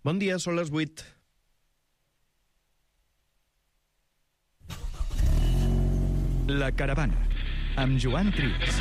Bon dia, són les 8. La Caravana, amb Joan Trias.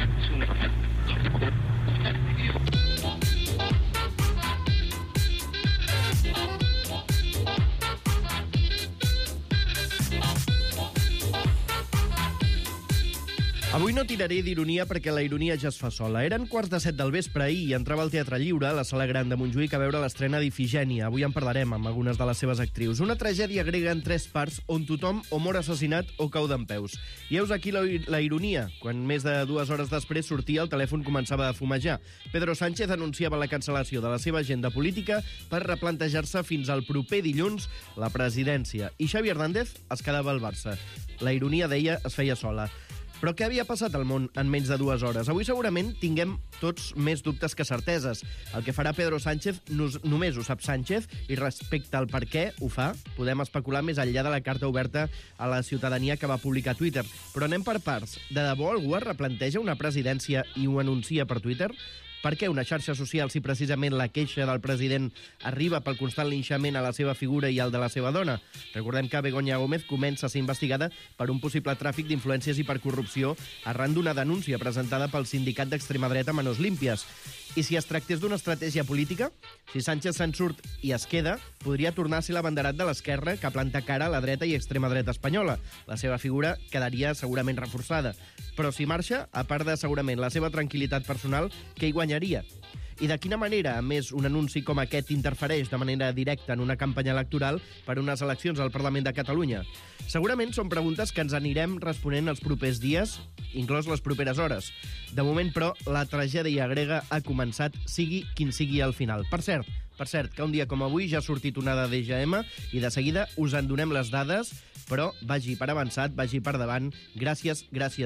Avui no tiraré d'ironia perquè la ironia ja es fa sola. Eren 6:45 del vespre ahir i entrava al Teatre Lliure, a la Sala Gran de Montjuïc, a veure l'estrena d'Ifigènia. Avui en parlarem amb algunes de les seves actrius. Una tragèdia grega en 3 parts on tothom o mor assassinat o cau dempeus. I heus aquí la ironia. Quan més de 2 hores després sortia, el telèfon començava a fumejar. Pedro Sánchez anunciava la cancel·lació de la seva agenda política per replantejar-se fins al proper dilluns la presidència. I Xavi Hernández es quedava al Barça. La ironia, deia, es feia sola. Però què havia passat al món en menys de 2 hores? Avui segurament tinguem tots més dubtes que certeses. El que farà Pedro Sánchez només ho sap Sánchez, i respecte al per què ho fa, podem especular més enllà de la carta oberta a la ciutadania que va publicar a Twitter. Però anem per parts. De debò algú es replanteja una presidència i ho anuncia per Twitter? Per què una xarxa social si precisament la queixa del president arriba pel constant linxament a la seva figura i al de la seva dona? Recordem que Begoña Gómez comença a ser investigada per un possible tràfic d'influències i per corrupció arran d'una denúncia presentada pel sindicat d'extrema dreta Manos Limpias. I si es tractés d'una estratègia política, si Sánchez se'n surt i es queda, podria tornar a ser l'abanderat de l'esquerra que planta cara a la dreta i extrema dreta espanyola. La seva figura quedaria segurament reforçada. Però si marxa, a part de segurament la seva tranquil·litat personal, què hi guanyaria? I de quina manera, a més, un anunci com aquest interfereix de manera directa en una campanya electoral per unes eleccions al Parlament de Catalunya? Segurament són preguntes que ens anirem responent els propers dies, inclòs les properes hores. De moment, però, la tragèdia grega ha començat, sigui quin sigui el final. Per cert, que un dia com avui ja ha sortit una dada d'EGM i de seguida us en donem les dades, però vagi per avançat, vagi per davant. Gràcies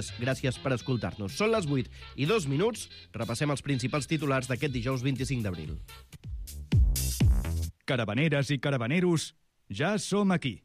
per escoltar-nos. Són les 8:02. Repassem els principals titulars d'aquest dijous 25 d'abril. Caravaneres i caravaneros, ja som aquí.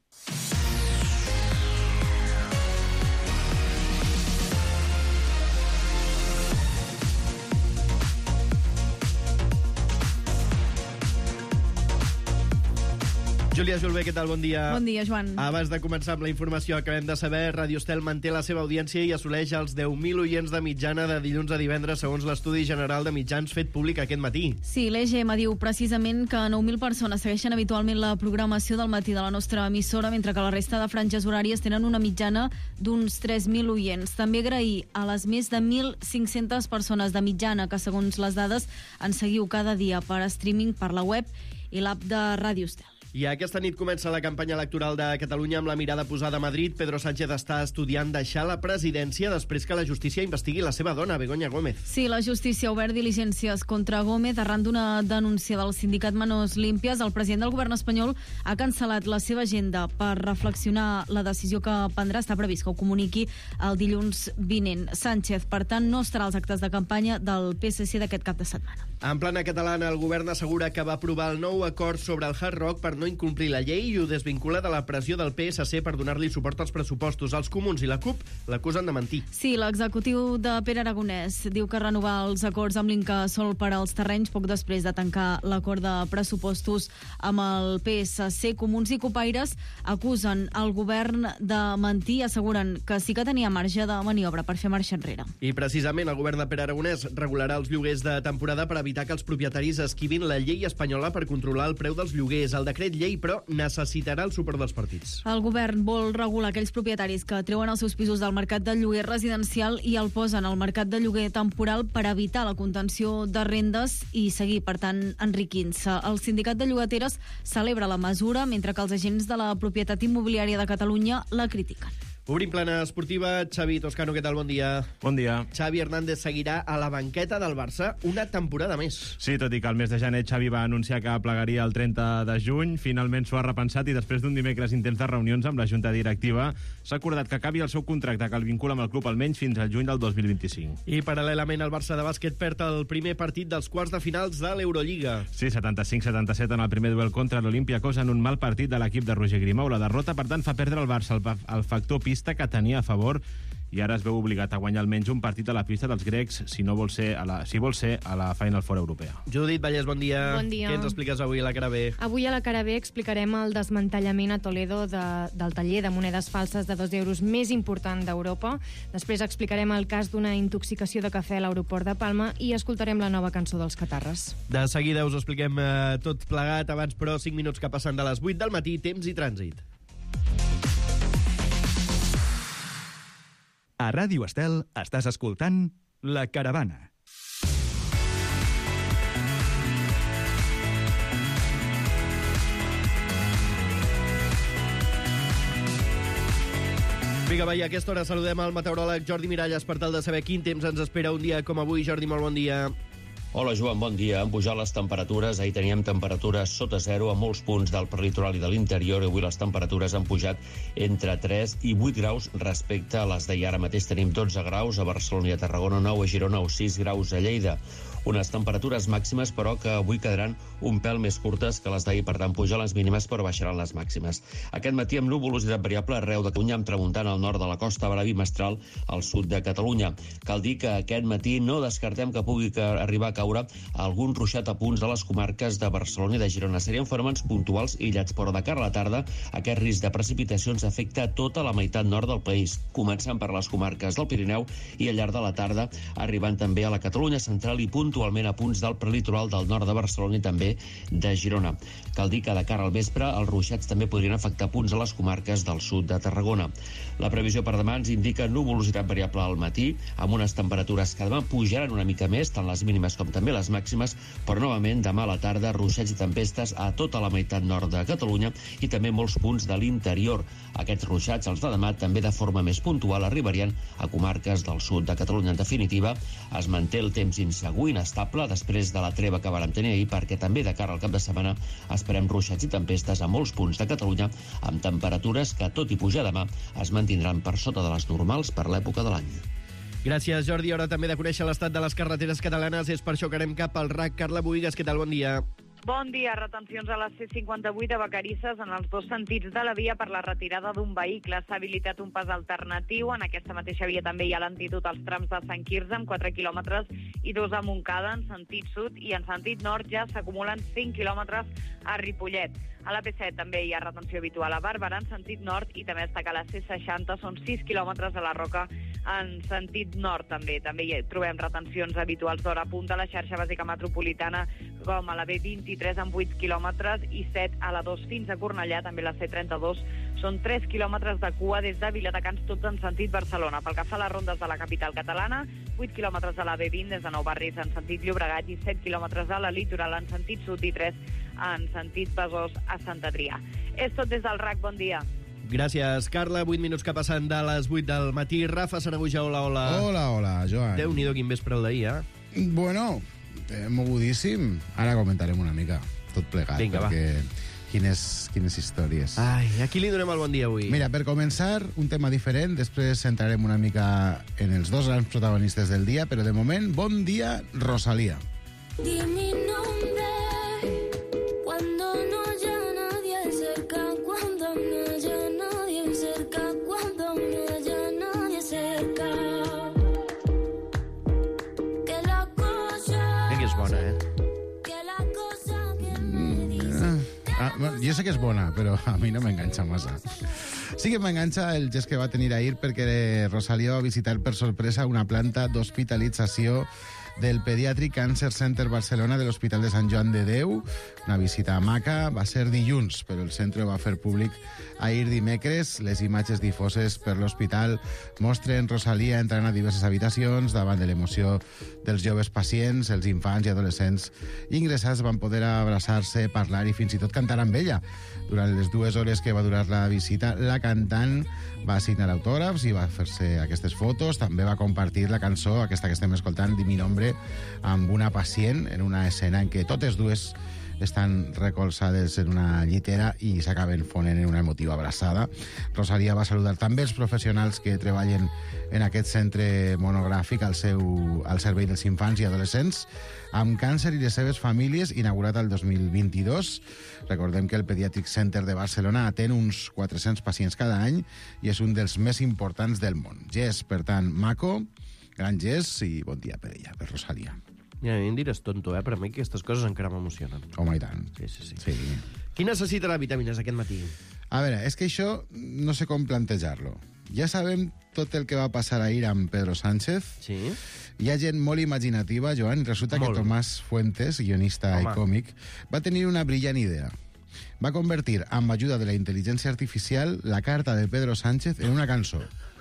Júlia Julbé, què tal? Bon dia. Bon dia, Joan. Abans de començar amb la informació, acabem de saber, Radio Estel manté la seva audiència i assoleix els 10.000 oients de mitjana de dilluns a divendres, segons l'Estudi General de Mitjans fet públic aquest matí. Sí, l'EGM diu precisament que 9.000 persones segueixen habitualment la programació del matí de la nostra emissora, mentre que la resta de franges horàries tenen una mitjana d'uns 3.000 oients. També agrair a les més de 1.500 persones de mitjana que, segons les dades, ens seguiu cada dia per streaming per la web i l'app de Radio Estel. I aquesta nit comença la campanya electoral de Catalunya amb la mirada posada a Madrid. Pedro Sánchez està estudiant deixar la presidència després que la justícia investigui la seva dona, Begoña Gómez. Sí, la justícia ha obert diligències contra Gómez arran d'una denúncia del sindicat Manos Limpias. El president del govern espanyol ha cancel·lat la seva agenda per reflexionar la decisió que prendrà. Està previst que ho comuniqui el dilluns vinent. Sánchez, per tant, no estarà als actes de campanya del PSC d'aquest cap de setmana. En plana catalana, el govern assegura que va aprovar el nou acord sobre el Hard Rock per no incomplir la llei i ho desvincula de la pressió del PSC per donar-li suport als pressupostos. Els comuns i la CUP l'acusen de mentir. Sí, l'executiu de Pere Aragonès diu que renovar els acords amb l'Incasòl per als terrenys poc després de tancar l'acord de pressupostos amb el PSC. Comuns i copaires acusen el govern de mentir i asseguren que sí que tenia marge de maniobra per fer marxa enrere. I precisament el govern de Pere Aragonès regularà els lloguers de temporada per evitar que els propietaris esquivin la llei espanyola per controlar el preu dels lloguers. El decret llei, però, necessitarà el suport dels partits. El govern vol regular aquells propietaris que treuen els seus pisos del mercat de lloguer residencial i el posen al mercat de lloguer temporal per evitar la contenció de rendes i seguir, per tant, enriquint-se. El sindicat de llogateres celebra la mesura, mentre que els agents de la propietat immobiliària de Catalunya la critiquen. Obrim plana esportiva. Xavi Toscano, què tal? Bon dia. Bon dia. Xavi Hernández seguirà a la banqueta del Barça una temporada més. Sí, tot i que el mes de gener Xavi va anunciar que plegaria el 30 de juny, finalment s'ho ha repensat i després d'un dimecres intens de reunions amb la Junta Directiva s'ha acordat que acabi el seu contracte, que el vincula amb el club almenys fins al juny del 2025. I paral·lelament el Barça de bàsquet perd el primer partit dels quarts de finals de l'Eurolliga. Sí, 75-77 en el primer duel contra l'Olympiacos en un mal partit de l'equip de Roger Grimau. La derrota, per tant, fa perdre al Barça el factor pista que tenia a favor i ara es veu obligat a guanyar almenys un partit a la pista dels grecs si vol ser a la Final Four europea. Judit Vallès, bon dia. Bon dia. Què ens expliques avui a la cara B? Avui a la cara B explicarem el desmantellament a Toledo del taller de monedes falses de 2 euros més important d'Europa. Després explicarem el cas d'una intoxicació de cafè a l'aeroport de Palma i escoltarem la nova cançó dels Catarres. De seguida us ho expliquem tot plegat, abans però 5 minuts que passen de les 8 del matí, temps i trànsit. A Ràdio Estel estàs escoltant La Caravana. Vinga, va, i a aquesta hora saludem al meteoròleg Jordi Miralles per tal de saber quin temps ens espera un dia com avui. Jordi, molt bon dia. Hola, Joan, bon dia. Han pujat les temperatures. Ahir teníem temperatures sota zero a molts punts del prelitoral i de l'interior. Avui les temperatures han pujat entre 3 i 8 graus respecte a les d'ahir. Ara mateix tenim 12 graus a Barcelona i a Tarragona, 9 a Girona o 6 graus a Lleida. Unes temperatures màximes, però, que avui quedaran un pèl més curtes que les d'ahir. Per tant, pujar les mínimes, però baixaran les màximes. Aquest matí, amb nuvolositat variable arreu de Catalunya, amb tramuntana al nord de la Costa Brava i mestral al sud de Catalunya. Cal dir que aquest matí no descartem que pugui arribar a caure algun ruixat a punts de les comarques de Barcelona i de Girona. Serien fenòmens puntuals i aïllats, però de cara a la tarda aquest risc de precipitacions afecta tota la meitat nord del país, començant per les comarques del Pirineu i al llarg de la tarda arribant també a la Catalunya central i puntualment a punts del prelitoral del nord de Barcelona i també de Girona. Cal dir que de cara al vespre els ruixats també podrien afectar punts a les comarques del sud de Tarragona. La previsió per demà ens indica nuvolositat variable al matí, amb unes temperatures que demà pujaran una mica més, tant les mínimes com també les màximes, però novament demà a la tarda ruixats i tempestes a tota la meitat nord de Catalunya i també molts punts de l'interior. Aquests ruixats, els de demà, també de forma més puntual arribarien a comarques del sud de Catalunya. En definitiva, es manté el temps insegur, inestable, després de la treva que vàrem tenir ahir, perquè també de cara al cap de setmana esperem ruixats i tempestes a molts punts de Catalunya, amb temperatures que, tot i pujar demà, es mantindran per sota de les normals per l'època de l'any. Gràcies, Jordi. Hora també de conèixer l'estat de les carreteres catalanes. És per això que anem cap al RAC. Carla Boïgues, què tal? Bon dia. Bon dia. Retencions a la C58 a Vacarisses en els dos sentits de la via per la retirada d'un vehicle. S'ha habilitat un pas alternatiu. En aquesta mateixa via també hi ha lentitud als trams de Sant Quirze amb 4 quilòmetres i 2 a Montcada en sentit sud, i en sentit nord ja s'acumulen 5 quilòmetres a Ripollet. A la P7 també hi ha retenció habitual a Bàrbara en sentit nord i també destaca la C60, són 6 quilòmetres a la Roca en sentit nord també. També hi trobem retencions habituals d'hora punta a la xarxa bàsica metropolitana com a la B23 amb 8 quilòmetres i 7 a la 2 fins a Cornellà, també la C32 són 3 quilòmetres de cua des de Viladecans, tots en sentit Barcelona. Pel que fa a les rondes de la capital catalana, 8 quilòmetres a la B20 des de Nou Barris en sentit Llobregat i 7 quilòmetres a la Litoral en sentit sud i 3 en sentit Besòs a Sant Adrià. És tot des del RAC, bon dia. Gràcies, Carla. 8 minuts que passen de les 8 del matí. Rafa Sanaguja, hola, hola. Hola, Joan. Déu-n'hi-do, quin vespre el d'ahir, Bueno, mogudíssim. Ara comentarem una mica tot plegat. Vinga, perquè quines històries. Ai, a qui li donem el bon dia avui? Mira, per començar, un tema diferent. Després entrarem una mica en els dos grans protagonistes del dia, però de moment, bon dia, Rosalía. Di mi nombre cuando no haya nadie cerca, cuando no haya nadie cerca, cuando no haya nadie cerca. Que la cosa... Que és bona, Que la cosa que me dice... Bueno, jo sé que és bona, però a mi no m'enganxa massa. Sí que m'enganxa el gest que va tenir ahir perquè Rosalía va visitar per sorpresa una planta d'hospitalització del Pediatric Cancer Center Barcelona de l'Hospital de Sant Joan de Déu. Una visita maca, va ser dilluns, però el centre va fer públic ahir dimecres. Les imatges difoses per l'hospital mostren Rosalía entrant a diverses habitacions davant de l'emoció dels joves pacients. Els infants i adolescents ingressats van poder abraçar-se, parlar i fins i tot cantar amb ella. Durant les 2 hores que va durar la visita, la cantant va signar autògrafs i va fer-se aquestes fotos. També va compartir la cançó, aquesta que estem escoltant, Di mi nombre, amb una pacient en una escena en què totes dues estan recolzades en una llitera i s'acaben fonent en una emotiva abraçada. Rosalia va saludar també els professionals que treballen en aquest centre monogràfic al servei dels infants i adolescents amb càncer i les seves famílies, inaugurat el 2022. Recordem que el Pediatric Center de Barcelona atén uns 400 pacients cada any i és un dels més importants del món. Gest, per tant, maco, gran gest i bon dia per ella, per Rosalia. Ja, a mi em diràs tonto, però a mi aquestes coses encara m'emocionen. Home, i tant. Sí. Qui necessitarà vitamines aquest matí? A veure, és que això no sé com plantejar-lo. Ja sabem tot el que va passar ahir amb Pedro Sánchez. Sí. Hi ha gent molt imaginativa, Joan, i resulta que Tomàs Fuentes, guionista i còmic, va tenir una brillant idea. Va convertir, amb ajuda de la intel·ligència artificial, la carta de Pedro Sánchez en una cançó.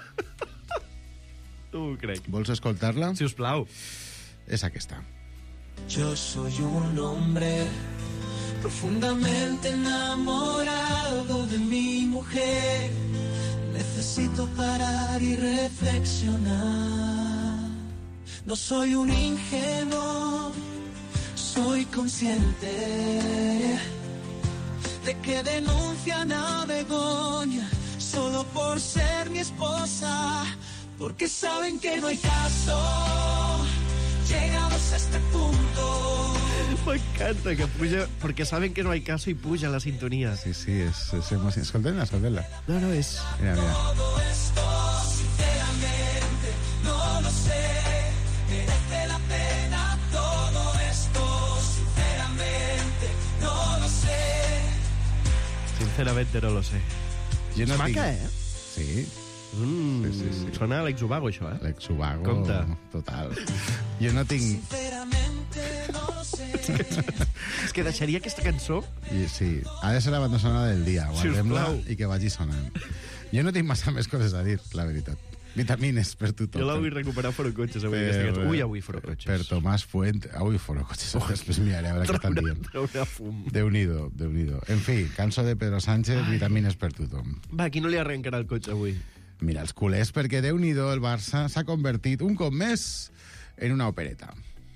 No ho crec. Vols escoltar-la? Si us plau. És aquesta. Yo soy un hombre profundamente enamorado de mi mujer. Necesito parar y reflexionar. No soy un ingenuo, soy consciente de que denuncian a Begoña solo por ser mi esposa, porque saben que no hay caso. Llegados a este punto. M'encanta que puja, perquè saben que no hay caso i puja la sintonia. Sí, és emocionant. Escoltem-la. No, és... Mira. Todo esto, sinceramente, no lo sé. Merece la pena todo esto, sinceramente, no lo sé. Sinceramente no lo sé. Jo no maca, Sí. Sí. Sona a Alex Ubago, això, Alex Ubago, compte. Total. Jo no tinc... Sinceramente, no lo sé. És que deixaria aquesta cançó... Sí, ha de ser la banda sonora del dia. Guardem-la Sisplau. i que vagi sonant. Jo no tinc massa més coses a dir, la veritat. Vitamines per tothom. Jo la vull recuperar fora cotxes avui, aquesta cançó. Ui, avui fora cotxes. Per Tomàs Fuentes. Avui fora cotxes. Després miraré a veure què estan dient. Traurà fum. Déu-n'hi-do. En fi, cançó de Pedro Sánchez, vitamines per tothom. Va, qui no li arrencarà el cotxe avui? Mira, els culers, perquè Déu-n'hi-do, el Barça s'ha convertit un cop més en una opereta.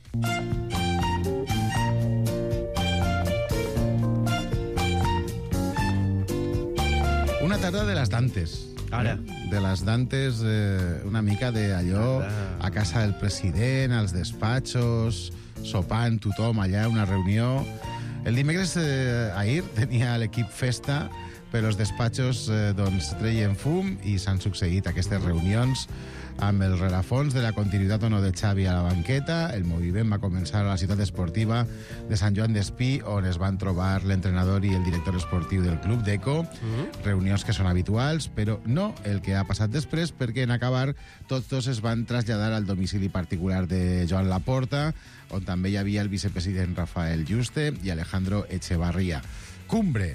Una tarda de les Dantes. Ara. De les Dantes, una mica d'allò a casa del president, als despatxos, sopant tothom allà, una reunió. El dimecres, ahir, tenia l'equip festa, però els despatxos treien fum i s'han succeït aquestes reunions amb el rerefons de la continuïtat o no de Xavi a la banqueta. El moviment va començar a la ciutat esportiva de Sant Joan d'Espí, on es van trobar l'entrenador i el director esportiu del club, Deco. Reunions que són habituals, però no el que ha passat després, perquè en acabar tots dos es van traslladar al domicili particular de Joan Laporta, on també hi havia el vicepresident Rafael Juste i Alejandro Echevarría. Cumbre.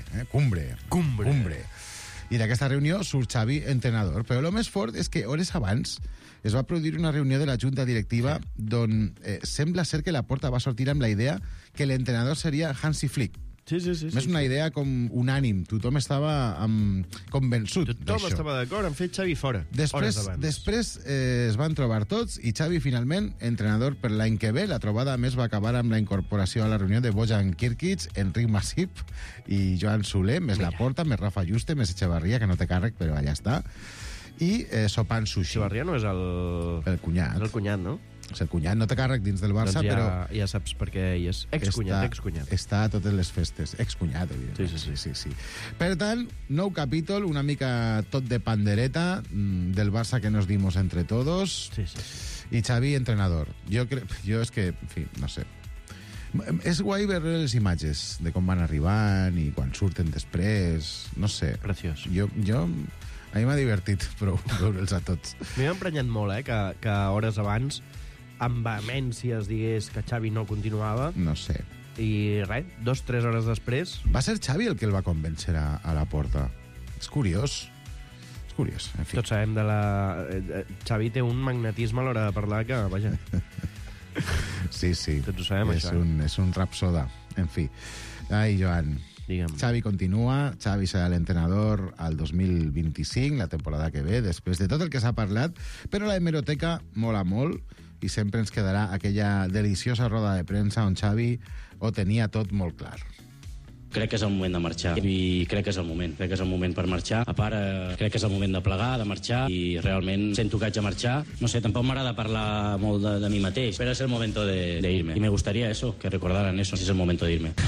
I d'aquesta reunió surt Xavi entrenador. Però el més fort és que hores abans es va produir una reunió de la junta directiva d'on sembla ser que Laporta va sortir amb la idea que l'entrenador seria Hansi Flick. Sí. És una idea com unànim. Tothom estava convençut d'això. Tothom estava d'acord en fer Xavi fora. Després es van trobar tots i Xavi, finalment, entrenador per l'any que ve. La trobada, a més, va acabar amb la incorporació a la reunió de Bojan Kirkic, Enric Masip i Joan Soler, més Laporta, més Rafa Juste, més Echevarría, que no té càrrec, però allà està, i sopant sushi. Echevarría no és el cunyat. És el cunyat, no? És el cunyat, no té càrrec dins del Barça, doncs però... Ja saps per què ell és excunyat. Està a totes les festes. Excunyat, evidentment. Sí. Per tant, nou capítol, una mica tot de pandereta, del Barça que nos dimos entre todos, i Xavi, entrenador. Jo és que, en fi, no sé. És guai veure les imatges de com van arribant i quan surten després, no sé. Preciós. A mi m'ha divertit prou veure'ls a tots. A mi m'ha emprenyat molt, que hores abans, amb vehemència es digués que Xavi no continuava. No sé. I res, 2-3 hores després... Va ser Xavi el que el va convèncer a la porta. És curiós. En fi. Tots sabem Xavi té un magnetisme a l'hora de parlar que, vaja... Sí. Tots ho sabem, això. És un rapsoda. En fi. Ai, Joan... Digue'm. Xavi continua, Xavi serà l'entrenador al 2025, la temporada que ve, després de tot el que s'ha parlat, però la hemeroteca mola molt i sempre ens quedarà aquella deliciosa roda de premsa on Xavi ho tenia tot molt clar. Crec que és el moment de marxar i crec que és el moment per marxar. A part, crec que és el moment de plegar, de marxar i realment sento que haig de marxar. No sé, tampoc m'agrada parlar molt de mi mateix, però és el moment de irme. I me gustaría eso, que recordaran eso, si es el momento de irme.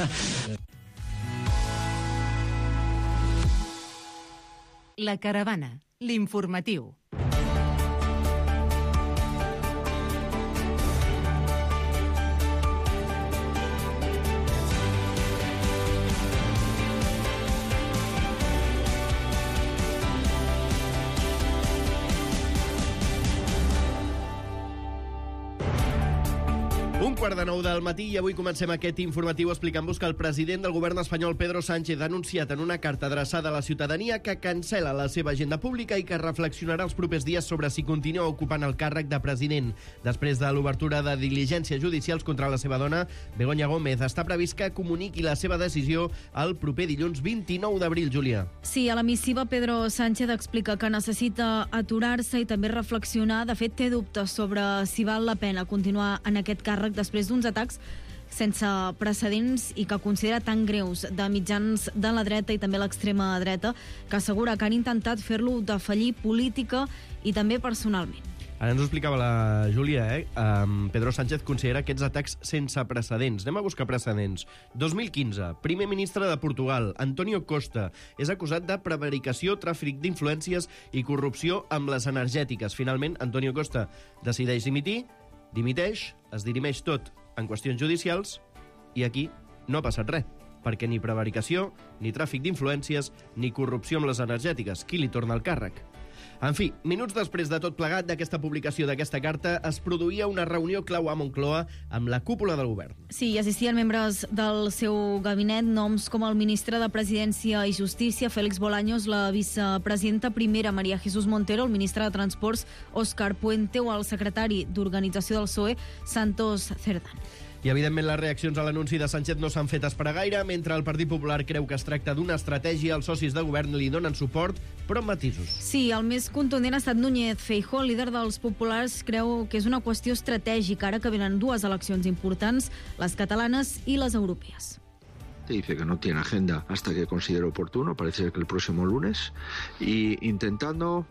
La Caravana, l'informatiu. Un quart de 9 del matí i avui comencem aquest informatiu explicant-vos que el president del govern espanyol, Pedro Sánchez, ha anunciat en una carta adreçada a la ciutadania que cancela la seva agenda pública i que reflexionarà els propers dies sobre si continua ocupant el càrrec de president. Després de l'obertura de diligències judicials contra la seva dona, Begoña Gómez, està previst que comuniqui la seva decisió el proper dilluns 29 d'abril, Júlia. Sí, a la missiva Pedro Sánchez explica que necessita aturar-se i també reflexionar. De fet, té dubtes sobre si val la pena continuar en aquest càrrec després d'uns atacs sense precedents i que considera tan greus de mitjans de la dreta i també l'extrema dreta, que assegura que han intentat fer-lo defallir política i també personalment. Ara ens ho explicava la Júlia, Pedro Sánchez considera aquests atacs sense precedents. Anem a buscar precedents. 2015, primer ministre de Portugal, Antonio Costa, és acusat de prevaricació, tràfic d'influències i corrupció amb les energètiques. Finalment, Antonio Costa decideix dimiteix, es dirimeix tot en qüestions judicials i aquí no ha passat res, perquè ni prevaricació, ni tràfic d'influències, ni corrupció amb les energètiques. Qui li torna el càrrec? En fi, minuts després de tot plegat d'aquesta publicació d'aquesta carta, es produïa una reunió clau a Moncloa amb la cúpula del govern. Sí, hi assistien membres del seu gabinet, noms com el ministre de Presidència i Justícia, Félix Bolaños, la vicepresidenta primera, María Jesús Montero, el ministre de Transports, Óscar Puente, o el secretari d'Organització del PSOE, Santos Cerdán. I, evidentment, les reaccions a l'anunci de Sánchez no s'han fet esperar gaire. Mentre el Partit Popular creu que es tracta d'una estratègia, els socis de govern li donen suport, però amb matisos. Sí, el més contundent ha estat Núñez Feijóo, el líder dels populars, creu que és una qüestió estratègica, ara que venen dues eleccions importants, les catalanes i les europees. Dice que no tiene agenda hasta que considere oportuno, parece ser que el próximo lunes, y intentando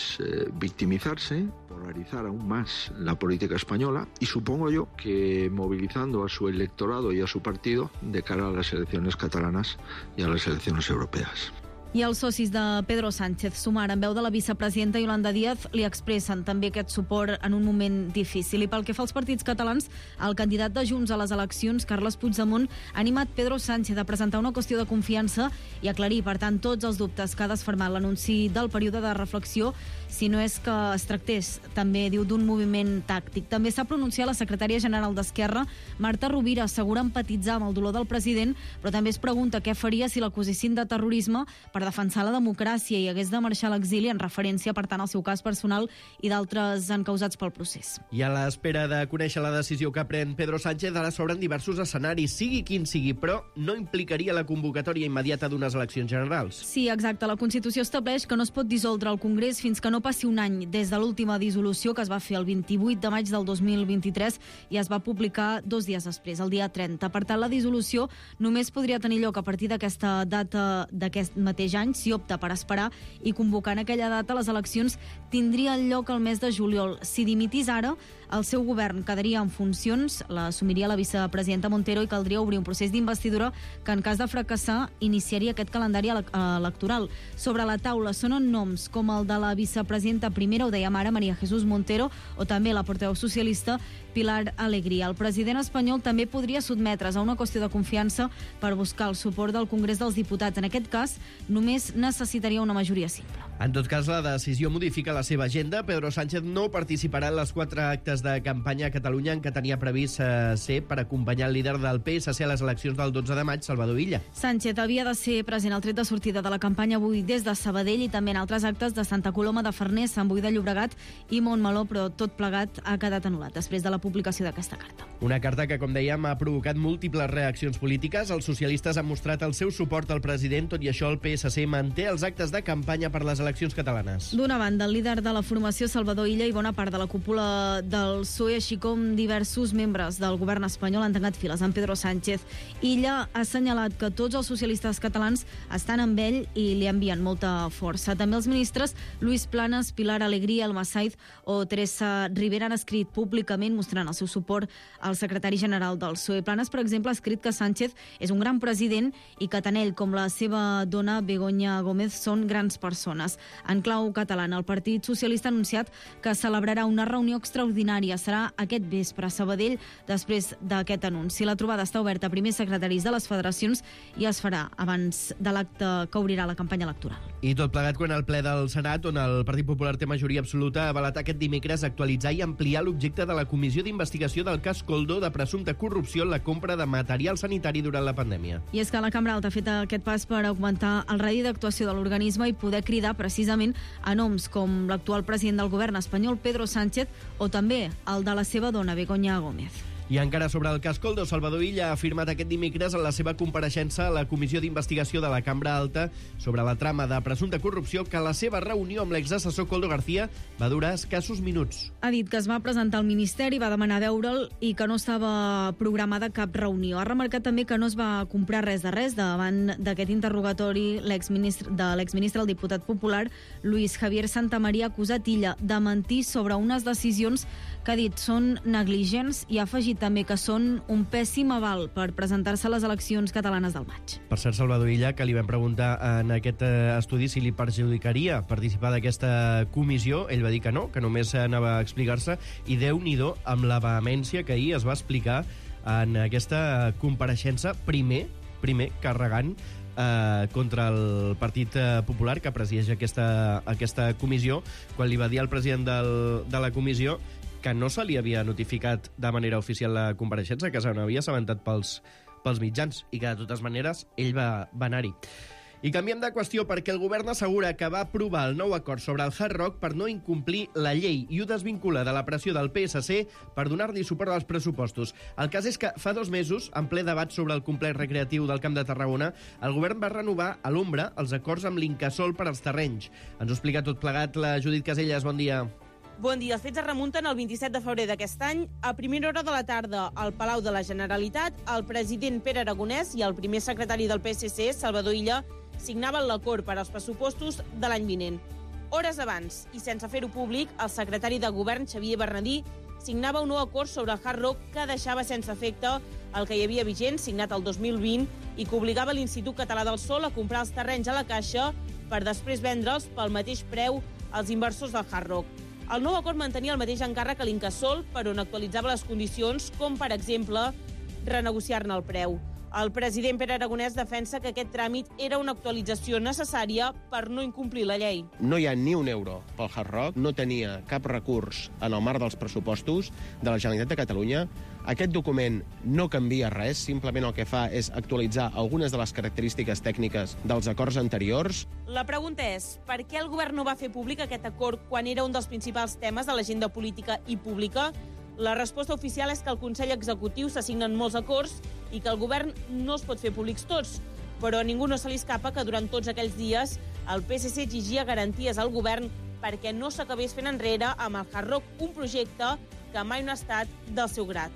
victimizarse, polarizar aún más la política española y supongo yo que movilizando a su electorado y a su partido de cara a las elecciones catalanas y a las elecciones europeas. I els socis de Pedro Sánchez, sumant en veu de la vicepresidenta Yolanda Díaz, li expressen també aquest suport en un moment difícil. I pel que fa als partits catalans, el candidat de Junts a les eleccions, Carles Puigdemont, ha animat Pedro Sánchez a presentar una qüestió de confiança i aclarir, per tant, tots els dubtes que ha desfermat l'anunci del període de reflexió, si no és que es tractés, també diu, d'un moviment tàctic. També s'ha pronunciat la secretària general d'Esquerra, Marta Rovira, assegura empatitzar amb el dolor del president, però també es pregunta què faria si l'acusessin de terrorisme per defensar la democràcia i hagués de marxar a l'exili, en referència, per tant, al seu cas personal i d'altres encausats pel procés. I a l'espera de conèixer la decisió que pren Pedro Sánchez, ara s'obren diversos escenaris, sigui quin sigui, però no implicaria la convocatòria immediata d'unes eleccions generals. Sí, exacte. La Constitució estableix que no es pot dissoldre el Congrés fins que no passi un any des de l'última dissolució, que es va fer el 28 de maig del 2023 i es va publicar 2 dies després, el dia 30. Per tant, la dissolució només podria tenir lloc a partir d'aquesta data d'aquest mateix any. Si opta per esperar i convocar en aquella data, les eleccions tindrien lloc el mes de juliol. Si dimitís ara, el seu govern quedaria en funcions, l'assumiria la vicepresidenta Montero i caldria obrir un procés d'investidura que, en cas de fracassar, iniciaria aquest calendari electoral. Sobre la taula sonen noms com el de la vicepresidenta primera, ho dèiem ara, María Jesús Montero, o també la portaveu socialista Pilar Alegría. El president espanyol també podria sotmetre's a una qüestió de confiança per buscar el suport del Congrés dels Diputats. En aquest cas, només necessitaria una majoria simple. En tot cas, la decisió modifica la seva agenda. Pedro Sánchez no participarà en les 4 actes de campanya a Catalunya en què tenia previst ser per acompanyar el líder del PSC a les eleccions del 12 de maig, Salvador Illa. Sánchez havia de ser present al tret de sortida de la campanya avui des de Sabadell i també en altres actes de Santa Coloma de Farners, Sant Boi de Llobregat i Montmeló, però tot plegat ha quedat anul·lat després de la publicació d'aquesta carta. Una carta que, com dèiem, ha provocat múltiples reaccions polítiques. Els socialistes han mostrat el seu suport al president. Tot i això, el PSC manté els actes de campanya per les eleccions eleccions catalanes. D'una banda, el líder de la formació Salvador Illa i bona part de la cúpula del PSOE, així com diversos membres del govern espanyol, han tancat files amb Pedro Sánchez. Illa ha assenyalat que tots els socialistes catalans estan amb ell i li envien molta força. També els ministres Luis Planas, Pilar Alegría, Elma Saiz o Teresa Rivera han escrit públicament mostrant el seu suport al secretari general del PSOE. Planas, per exemple, ha escrit que Sánchez és un gran president i que tant ell com la seva dona Begoña Gómez són grans persones. En clau catalana, el Partit Socialista ha anunciat que celebrarà una reunió extraordinària. Serà aquest vespre a Sabadell després d'aquest anunci. La trobada està oberta a primers secretaris de les federacions i es farà abans de l'acte que obrirà la campanya electoral. I tot plegat quan el ple del Senat, on el Partit Popular té majoria absoluta, ha avalat aquest dimecres actualitzar i ampliar l'objecte de la comissió d'investigació del cas Koldo de presumpta corrupció en la compra de material sanitari durant la pandèmia. I és que la Cambra Alta ha fet aquest pas per augmentar el radi d'actuació de l'organisme i poder cridar precisament a noms com l'actual president del govern espanyol, Pedro Sánchez, o també el de la seva dona, Begoña Gómez. I encara sobre el cas Koldo, Salvador Illa ha afirmat aquest dimecres en la seva compareixença a la Comissió d'Investigació de la Cambra Alta sobre la trama de presumpta corrupció que la seva reunió amb l'exassessor Koldo García va durar escassos minuts. Ha dit que es va presentar al Ministeri, va demanar veure'l i que no estava programada cap reunió. Ha remarcat també que no es va comprar res de res davant d'aquest interrogatori l'exministre, el diputat popular Luis Javier Santamaría, ha acusat Illa de mentir sobre unes decisions que ha dit són negligents i ha afegit també que són un pèssim aval per presentar-se a les eleccions catalanes del maig. Per cert, Salvador Illa, que li vam preguntar en aquest estudi si li perjudicaria participar d'aquesta comissió, ell va dir que no, que només anava a explicar-se, i Déu-n'hi-do amb la vehemència que ahir es va explicar en aquesta compareixença, primer carregant contra el Partit Popular, que presideix aquesta comissió, quan li va dir al president de la comissió que no se li havia notificat de manera oficial la compareixença, que se n'havia assabentat pels mitjans, i que de totes maneres ell va anar-hi. I canviem de qüestió perquè el govern assegura que va aprovar el nou acord sobre el Hard Rock per no incomplir la llei i ho desvincula de la pressió del PSC per donar-li suport als pressupostos. El cas és que fa 2 mesos, en ple debat sobre el complex recreatiu del Camp de Tarragona, el govern va renovar a l'ombra els acords amb l'Incasòl per als terrenys. Ens ho explica tot plegat la Judit Caselles. Bon dia. Bon dia. Els fets es remunten el 27 de febrer d'aquest any. A primera hora de la tarda, al Palau de la Generalitat, el president Pere Aragonès i el primer secretari del PSC, Salvador Illa, signaven l'acord per als pressupostos de l'any vinent. Hores abans, i sense fer-ho públic, el secretari de govern, Xavier Bernadí, signava un nou acord sobre el Hard Rock que deixava sense efecte el que hi havia vigent, signat el 2020, i que obligava l'Institut Català del Sòl a comprar els terrenys a la Caixa per després vendre'ls pel mateix preu als inversors del Hard Rock. El nou acord mantenia el mateix encàrrec a l'Incasòl, però on actualitzava les condicions, com, per exemple, renegociar-ne el preu. El president Pere Aragonès defensa que aquest tràmit era una actualització necessària per no incomplir la llei. No hi ha ni un euro pel Hard Rock, no tenia cap recurs en el marc dels pressupostos de la Generalitat de Catalunya. Aquest document no canvia res, simplement el que fa és actualitzar algunes de les característiques tècniques dels acords anteriors. La pregunta és, per què el govern no va fer públic aquest acord quan era un dels principals temes de l'agenda política i pública? La resposta oficial és que al Consell Executiu s'assignen molts acords i que el govern no es pot fer públics tots. Però a ningú no se li escapa que durant tots aquells dies el PSC exigia garanties al govern perquè no s'acabés fent enrere amb el Hard Rock, un projecte que mai no ha estat del seu grat.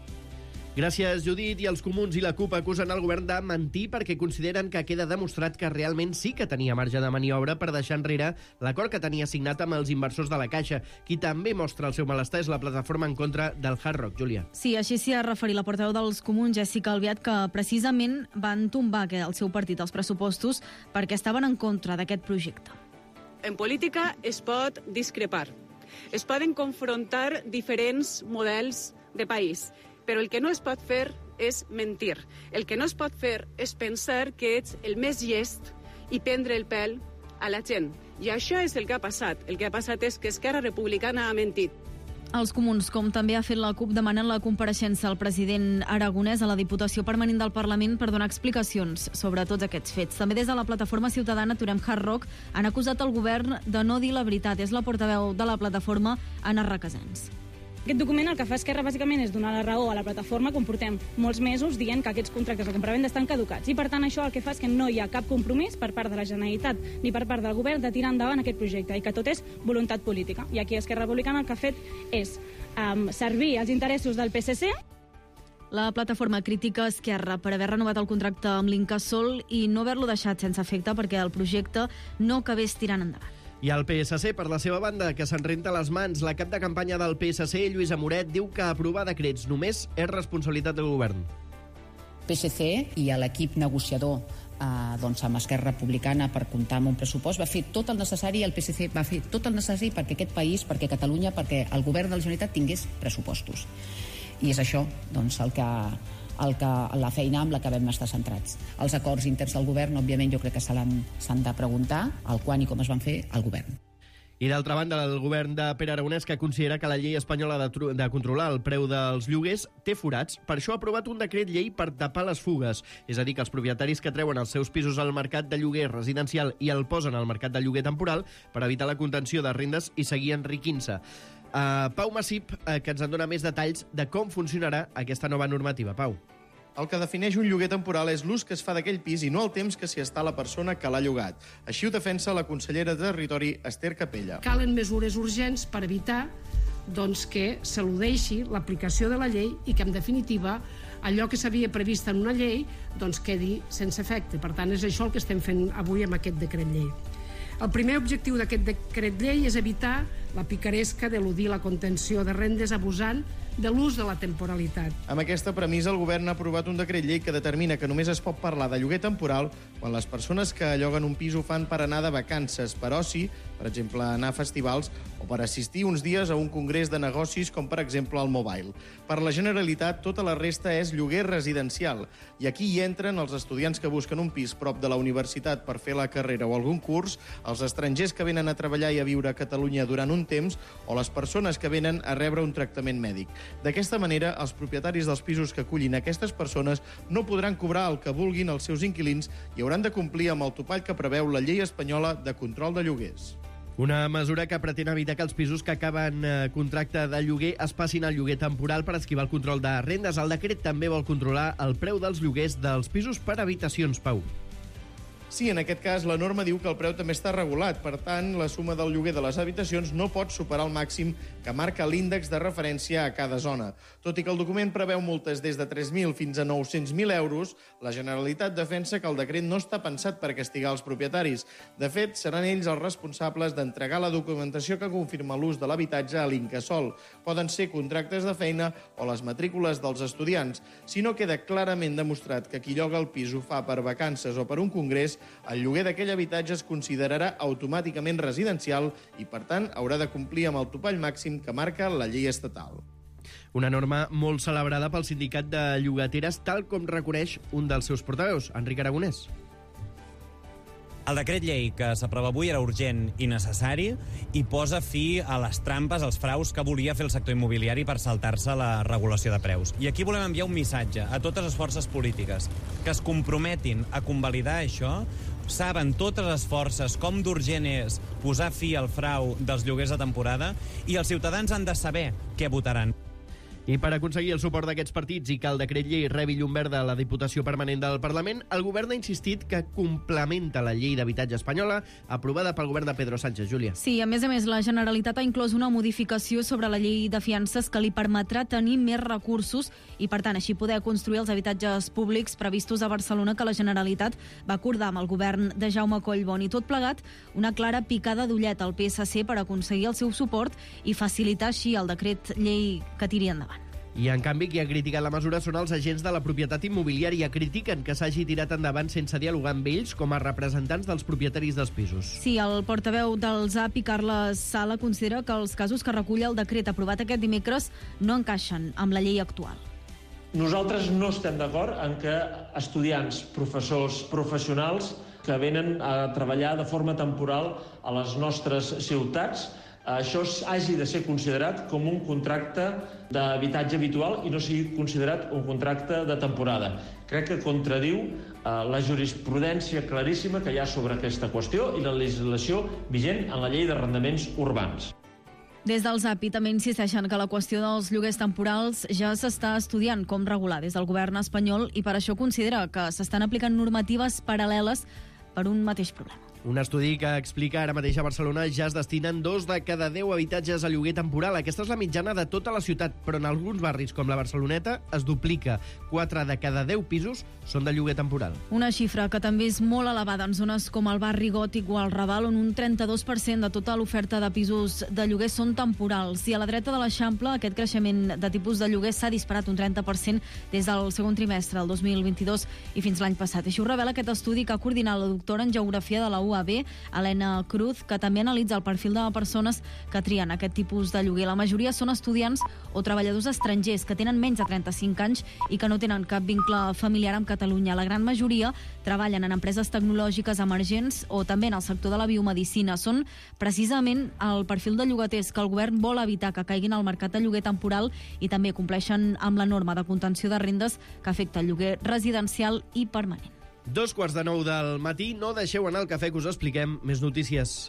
Gràcies, Judit. I els comuns i la CUP acusen el govern de mentir perquè consideren que queda demostrat que realment sí que tenia marge de maniobra per deixar enrere l'acord que tenia signat amb els inversors de la Caixa. Qui també mostra el seu malestar és la plataforma en contra del Hard Rock. Júlia. Sí, així s'hi ha referit la portaveu dels comuns, Jessica Albiach, que precisament van tombar el seu partit als pressupostos perquè estaven en contra d'aquest projecte. En política es pot discrepar. Es poden confrontar diferents models de país. Però el que no es pot fer és mentir. El que no es pot fer és pensar que ets el més llest i prendre el pèl a la gent. I això és el que ha passat. El que ha passat és que Esquerra Republicana ha mentit. Els comuns, com també ha fet la CUP, demanen la compareixença al president Aragonès a la Diputació Permanent del Parlament per donar explicacions sobre tots aquests fets. També des de la plataforma ciutadana Aturem Hard Rock han acusat el govern de no dir la veritat. És la portaveu de la plataforma, Anna Requesens. Aquest document el que fa Esquerra bàsicament és donar la raó a la plataforma quan portem molts mesos dient que aquests contractes de compravenda estan caducats i per tant això el que fa és que no hi ha cap compromís per part de la Generalitat ni per part del govern de tirar endavant aquest projecte i que tot és voluntat política. I aquí Esquerra Republicana el que ha fet és servir els interessos del PSC. La plataforma critica Esquerra per haver renovat el contracte amb l'Incasòl i no haver-lo deixat sense efecte perquè el projecte no acabés tirant endavant. I el PSC, per la seva banda, que se'n renta les mans. La cap de campanya del PSC, Lluïsa Moret, diu que aprovar decrets només és responsabilitat del govern. PSC i l'equip negociador amb Esquerra Republicana per comptar amb un pressupost va fer tot el necessari, el PSC va fer tot el necessari perquè aquest país, perquè Catalunya, perquè el govern de la Generalitat tingués pressupostos. I és això la feina amb la que vam estar centrats. Els acords interns del govern, òbviament, jo crec que s'han de preguntar el quan i com es van fer al govern. I d'altra banda, el govern de Pere Aragonès, que considera que la llei espanyola de controlar el preu dels lloguers té forats, per això ha aprovat un decret llei per tapar les fugues. És a dir, que els propietaris que treuen els seus pisos al mercat de lloguer residencial i el posen al mercat de lloguer temporal per evitar la contenció de rendes i seguir enriquint-se. Pau Massip, que ens en dona més detalls de com funcionarà aquesta nova normativa. Pau. El que defineix un lloguer temporal és l'ús que es fa d'aquell pis i no el temps que s'hi està la persona que l'ha llogat. Així ho defensa la consellera de Territori, Esther Capella. Calen mesures urgents per evitar que s'eludeixi l'aplicació de la llei i que, en definitiva, allò que s'havia previst en una llei quedi sense efecte. Per tant, és això el que estem fent avui amb aquest decret llei. El primer objectiu d'aquest decret llei és evitar la picaresca d'eludir la contenció de rendes abusant de l'ús de la temporalitat. Amb aquesta premissa, el govern ha aprovat un decret llei que determina que només es pot parlar de lloguer temporal quan les persones que lloguen un pis ho fan per anar de vacances, per oci, per exemple, anar a festivals, o per assistir uns dies a un congrés de negocis, com per exemple el Mobile. Per la Generalitat, tota la resta és lloguer residencial, i aquí hi entren els estudiants que busquen un pis prop de la universitat per fer la carrera o algun curs, els estrangers que venen a treballar i a viure a Catalunya durant un temps, o les persones que venen a rebre un tractament mèdic. D'aquesta manera, els propietaris dels pisos que acullin aquestes persones no podran cobrar el que vulguin els seus inquilins i hauran de complir amb el topall que preveu la llei espanyola de control de lloguers. Una mesura que pretén evitar que els pisos que acaben contracte de lloguer es passin al lloguer temporal per esquivar el control de rendes. El decret també vol controlar el preu dels lloguers dels pisos per habitacions, Pau. Sí, en aquest cas, la norma diu que el preu també està regulat. Per tant, la suma del lloguer de les habitacions no pot superar el màxim que marca l'índex de referència a cada zona. Tot i que el document preveu multes des de 3.000 fins a 900.000 euros, la Generalitat defensa que el decret no està pensat per castigar els propietaris. De fet, seran ells els responsables d'entregar la documentació que confirma l'ús de l'habitatge a l'Incasòl. Poden ser contractes de feina o les matrícules dels estudiants. Si no queda clarament demostrat que qui lloga el pis ho fa per vacances o per un congrés, el lloguer d'aquell habitatge es considerarà automàticament residencial i, per tant, haurà de complir amb el topall màxim que marca la llei estatal. Una norma molt celebrada pel sindicat de llogateres, tal com reconeix un dels seus portaveus, Enric Aragonès. El decret llei que s'aprova avui era urgent i necessari i posa fi a les trampes, als fraus que volia fer el sector immobiliari per saltar-se la regulació de preus. I aquí volem enviar un missatge a totes les forces polítiques que es comprometin a convalidar això. Saben totes les forces com d'urgent és posar fi al frau dels lloguers de temporada i els ciutadans han de saber què votaran. I per aconseguir el suport d'aquests partits i que el decret llei rebi llum verda a la Diputació Permanent del Parlament, el govern ha insistit que complementa la llei d'habitatge espanyola aprovada pel govern de Pedro Sánchez. Júlia. Sí, a més, la Generalitat ha inclòs una modificació sobre la llei de fiances que li permetrà tenir més recursos i, per tant, així poder construir els habitatges públics previstos a Barcelona que la Generalitat va acordar amb el govern de Jaume Collboni. Tot plegat, una clara picada d'ullet al PSC per aconseguir el seu suport i facilitar així el decret llei que tiri endavant. I, en canvi, qui ha criticat la mesura són els agents de la propietat immobiliària. Critiquen que s'hagi tirat endavant sense dialogar amb ells com a representants dels propietaris dels pisos. Sí, el portaveu del ZAP, Carles Sala, considera que els casos que recull el decret aprovat aquest dimecres no encaixen amb la llei actual. Nosaltres no estem d'acord en que estudiants, professors, professionals que venen a treballar de forma temporal a les nostres ciutats això hagi de ser considerat com un contracte d'habitatge habitual i no sigui considerat un contracte de temporada. Crec que contradiu la jurisprudència claríssima que hi ha sobre aquesta qüestió i la legislació vigent en la llei d'arrendaments urbans. Des del ZAPI també insisteixen que la qüestió dels lloguers temporals ja s'està estudiant com regular des del govern espanyol i per això considera que s'estan aplicant normatives paral·leles per un mateix problema. Un estudi que explica ara mateix a Barcelona ja es destinen 2 de cada 10 habitatges a lloguer temporal. Aquesta és la mitjana de tota la ciutat, però en alguns barris, com la Barceloneta, es duplica. 4 de cada 10 pisos són de lloguer temporal. Una xifra que també és molt elevada en zones com el barri Gòtic o el Raval, on un 32% de tota l'oferta de pisos de lloguer són temporals. I a la dreta de l'Eixample, aquest creixement de tipus de lloguer s'ha disparat un 30% des del segon trimestre del 2022 i fins l'any passat. Això ho revela aquest estudi que ha coordinat la doctora en Geografia de la UAB, Helena Cruz, que també analitza el perfil de persones que trien aquest tipus de lloguer. La majoria són estudiants o treballadors estrangers que tenen menys de 35 anys i que no tenen cap vincle familiar amb Catalunya. La gran majoria treballen en empreses tecnològiques emergents o també en el sector de la biomedicina. Són precisament el perfil de llogaters que el govern vol evitar que caiguin al mercat de lloguer temporal i també compleixen amb la norma de contenció de rendes que afecta el lloguer residencial i permanent. 8:45 del matí, no deixeu anar el cafè que us expliquem més notícies.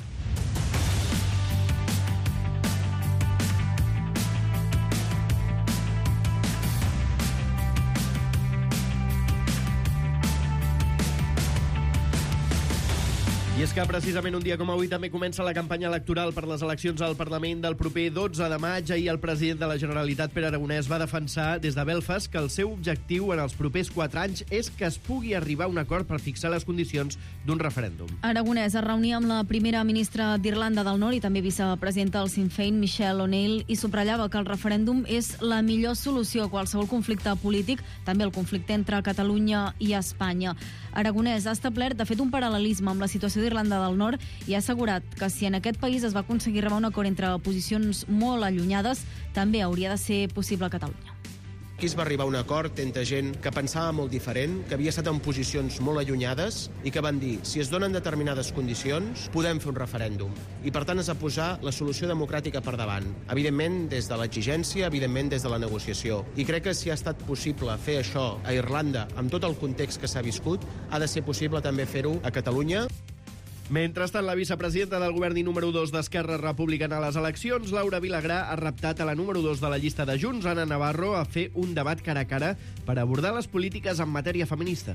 I és que precisament un dia com avui també comença la campanya electoral per les eleccions al Parlament del proper 12 de maig. Ahir el president de la Generalitat, Pere Aragonès, va defensar des de Belfast que el seu objectiu en els propers 4 anys és que es pugui arribar a un acord per fixar les condicions d'un referèndum. Aragonès es reunia amb la primera ministra d'Irlanda del Nord i també vicepresidenta del Sinn Féin, Michelle O'Neill, i subratllava que el referèndum és la millor solució a qualsevol conflicte polític, també el conflicte entre Catalunya i Espanya. Aragonès ha establert, de fet, un paral·lelisme amb la situació d'Irlanda del Nord i ha assegurat que si en aquest país es va aconseguir arribar a un acord entre posicions molt allunyades, també hauria de ser possible a Catalunya. Aquí es va arribar a un acord entre gent que pensava molt diferent, que havia estat en posicions molt allunyades i que van dir, si es donen determinades condicions, podem fer un referèndum. I per tant es va posar la solució democràtica per davant. Evidentment des de l'exigència, evidentment des de la negociació. I crec que si ha estat possible fer això a Irlanda, amb tot el context que s'ha viscut, ha de ser possible també fer-ho a Catalunya. Mentrestant, la vicepresidenta del govern i número 2 d'Esquerra Republicana a les eleccions, Laura Vilagrà, ha reptat a la número 2 de la llista de Junts, Anna Navarro, a fer un debat cara a cara per abordar les polítiques en matèria feminista.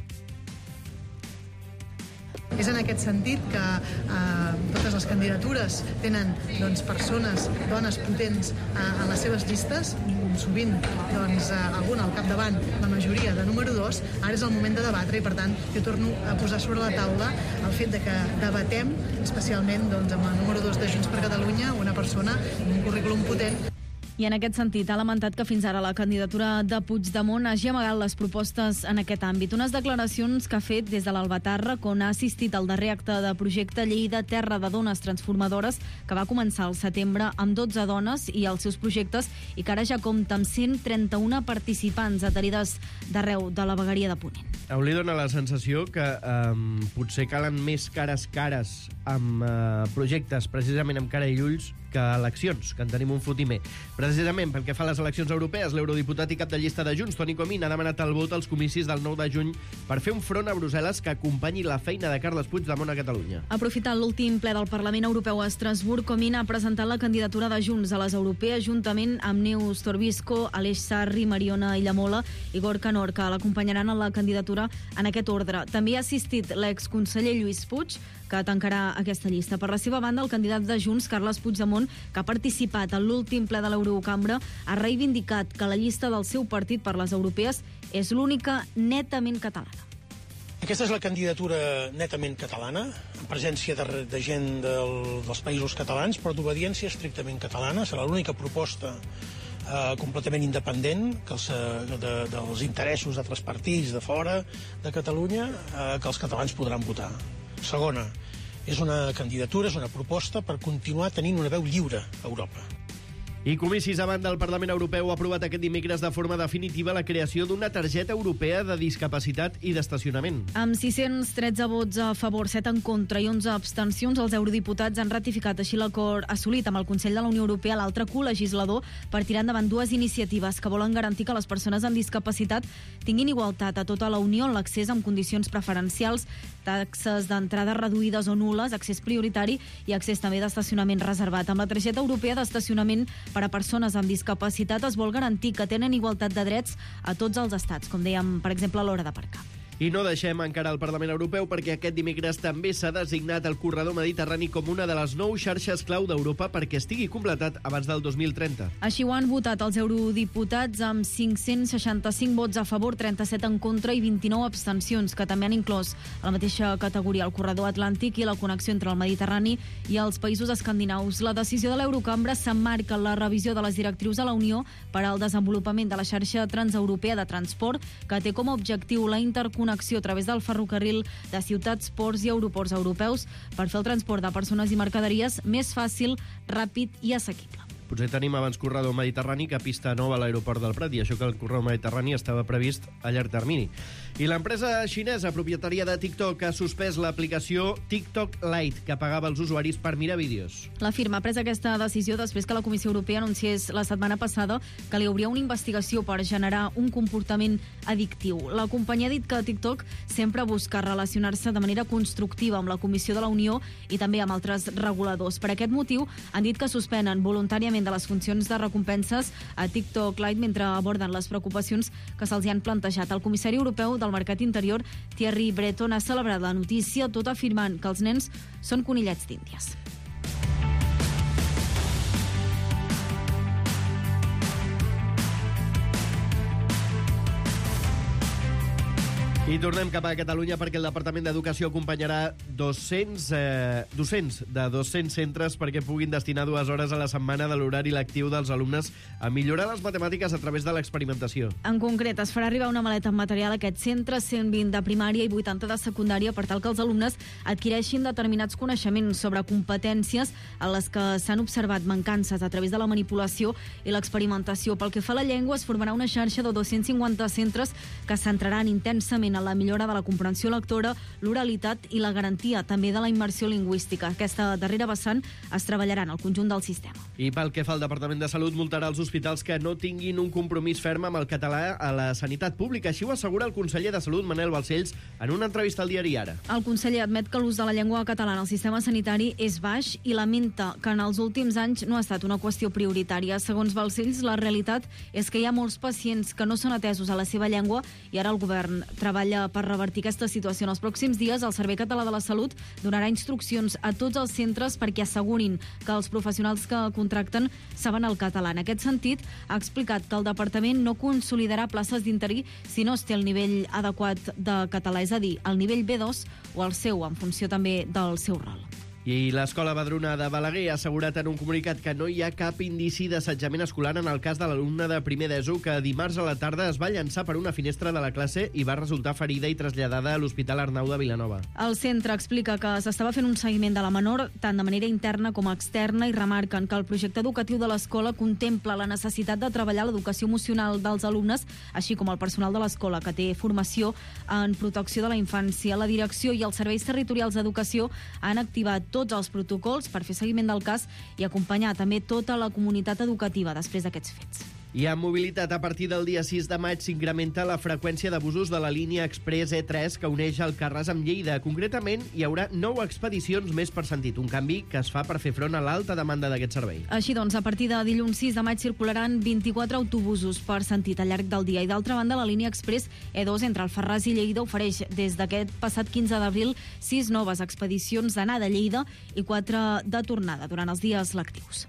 És en aquest sentit que totes les candidatures tenen persones, dones potents en les seves llistes, sovint alguna al capdavant, la majoria de número 2, ara és el moment de debatre i per tant jo torno a posar sobre la taula el fet de que debatem especialment amb la número 2 de Junts per Catalunya, una persona amb un currículum potent. I en aquest sentit ha lamentat que fins ara la candidatura de Puigdemont hagi amagat les propostes en aquest àmbit. Unes declaracions que ha fet des de l'Albatàrrec, on ha assistit al darrer acte de projecte Lleida Terra de Dones Transformadores, que va començar al setembre amb 12 dones i els seus projectes i que ara ja compta amb 131 participants adherides d'arreu de la vegueria de Ponent. A un li dona la sensació que potser calen més cares amb projectes precisament amb cara i ulls que eleccions, que en tenim un fotimer. Precisament pel que fa a les eleccions europees, l'eurodiputat i cap de llista de Junts, Toni Comín, ha demanat el vot als comicis del 9 de juny per fer un front a Brussel·les que acompanyi la feina de Carles Puigdemont a Catalunya. Aprofitant l'últim ple del Parlament Europeu a Estrasburg, Comín ha presentat la candidatura de Junts a les europees juntament amb Neus Torbisco, Aleix Sarri, Mariona Illamola i Gorka Nor, que l'acompanyaran a la candidatura en aquest ordre. També ha assistit l'exconseller Lluís Puig, que tancarà aquesta llista. Per la seva banda, el candidat de Junts, Carles Puigdemont, que ha participat en l'últim ple de l'Eurocambra, ha reivindicat que la llista del seu partit per les europees és l'única netament catalana. Aquesta és la candidatura netament catalana, en presència de gent dels països catalans, però d'obediència estrictament catalana. Serà l'única proposta completament independent dels interessos d'altres partits de fora de Catalunya que els catalans podran votar. Segona, és una candidatura, és una proposta per continuar tenint una veu lliure a Europa. I comicis a banda, el Parlament Europeu ha aprovat aquest dimecres de forma definitiva la creació d'una targeta europea de discapacitat i d'estacionament. Amb 613 vots a favor, 7 en contra i 11 abstencions, els eurodiputats han ratificat així l'acord assolit amb el Consell de la Unió Europea, l'altre colegislador, per tirar endavant dues iniciatives que volen garantir que les persones amb discapacitat tinguin igualtat a tota la Unió en l'accés amb condicions preferencials, taxes d'entrada reduïdes o nul·les, accés prioritari i accés també d'estacionament reservat. Amb la targeta europea d'estacionament per a persones amb discapacitat es vol garantir que tenen igualtat de drets a tots els estats, com dèiem, per exemple, a l'hora d'aparcar. I no deixem encara el Parlament Europeu perquè aquest dimecres també s'ha designat el corredor mediterrani com una de les 9 xarxes clau d'Europa perquè estigui completat abans del 2030. Així ho han votat els eurodiputats amb 565 vots a favor, 37 en contra i 29 abstencions, que també han inclòs a la mateixa categoria el corredor atlàntic i la connexió entre el Mediterrani i els països escandinaus. La decisió de l'Eurocambra s'emmarca en la revisió de les directrius de la Unió per al desenvolupament de la xarxa transeuropea de transport, que té com a objectiu la interconnexió a través del ferrocarril de ciutats, ports i aeroports europeus per fer el transport de persones i mercaderies més fàcil, ràpid i assequible. Potser tenim abans corredor mediterrani que pista nova a l'aeroport del Prat, i això que el corredor mediterrani estava previst a llarg termini. I l'empresa xinesa propietària de TikTok ha suspès l'aplicació TikTok Lite, que pagava als usuaris per mirar vídeos. La firma ha pres aquesta decisió després que la Comissió Europea anunciés la setmana passada que li hauria una investigació per generar un comportament addictiu. La companyia ha dit que TikTok sempre busca relacionar-se de manera constructiva amb la Comissió de la Unió i també amb altres reguladors. Per aquest motiu, han dit que suspenen voluntàriament de les funcions de recompenses a TikTok Lite mentre aborden les preocupacions que se'ls han plantejat. El comissari europeu del Mercat Interior, Thierry Breton, ha celebrat la notícia, tot afirmant que els nens són conillets d'Índies. I tornem cap a Catalunya perquè el Departament d'Educació acompanyarà docents de 200 centres perquè puguin destinar 2 hores a la setmana de l'horari lectiu dels alumnes a millorar les matemàtiques a través de l'experimentació. En concret, es farà arribar una maleta amb material a aquests centres, 120 de primària i 80 de secundària, per tal que els alumnes adquireixin determinats coneixements sobre competències en les que s'han observat mancances a través de la manipulació i l'experimentació. Pel que fa a la llengua, es formarà una xarxa de 250 centres que es centraran intensament en la millora de la comprensió lectora, l'oralitat i la garantia també de la immersió lingüística. Aquesta darrera vessant es treballarà en el conjunt del sistema. I pel que fa al Departament de Salut, multarà els hospitals que no tinguin un compromís ferm amb el català a la sanitat pública. Així ho assegura el conseller de Salut, Manel Balcells, en una entrevista al diari Ara. El conseller admet que l'ús de la llengua catalana al sistema sanitari és baix i lamenta que en els últims anys no ha estat una qüestió prioritària. Segons Balcells, la realitat és que hi ha molts pacients que no són atesos a la seva llengua i ara el govern treballa per revertir aquesta situació. En els pròxims dies, el Servei Català de la Salut donarà instruccions a tots els centres perquè assegurin que els professionals que contracten saben el català. En aquest sentit, ha explicat que el departament no consolidarà places d'interí si no es té el nivell adequat de català, és a dir, el nivell B2 o el seu, en funció també del seu rol. I l'Escola Badruna de Balaguer ha assegurat en un comunicat que no hi ha cap indici d'assetjament escolar en el cas de l'alumne de primer d'ESO que dimarts a la tarda es va llançar per una finestra de la classe i va resultar ferida i traslladada a l'Hospital Arnau de Vilanova. El centre explica que s'estava fent un seguiment de la menor tant de manera interna com externa i remarquen que el projecte educatiu de l'escola contempla la necessitat de treballar l'educació emocional dels alumnes, així com el personal de l'escola que té formació en protecció de la infància. La direcció i els serveis territorials d'educació han activat tots els protocols per fer seguiment del cas i acompanyar també tota la comunitat educativa després d'aquests fets. I en mobilitat, a partir del dia 6 de maig s'incrementa la freqüència d'abusos de la línia Express E3 que uneix Alcarràs amb Lleida. Concretament, hi haurà 9 expedicions més per sentit, un canvi que es fa per fer front a l'alta demanda d'aquest servei. Així doncs, a partir de dilluns 6 de maig circularan 24 autobusos per sentit al llarg del dia i d'altra banda la línia Express E2 entre Alfarràs i Lleida ofereix des d'aquest passat 15 d'abril 6 noves expedicions d'anada a Lleida i 4 de tornada durant els dies lectius.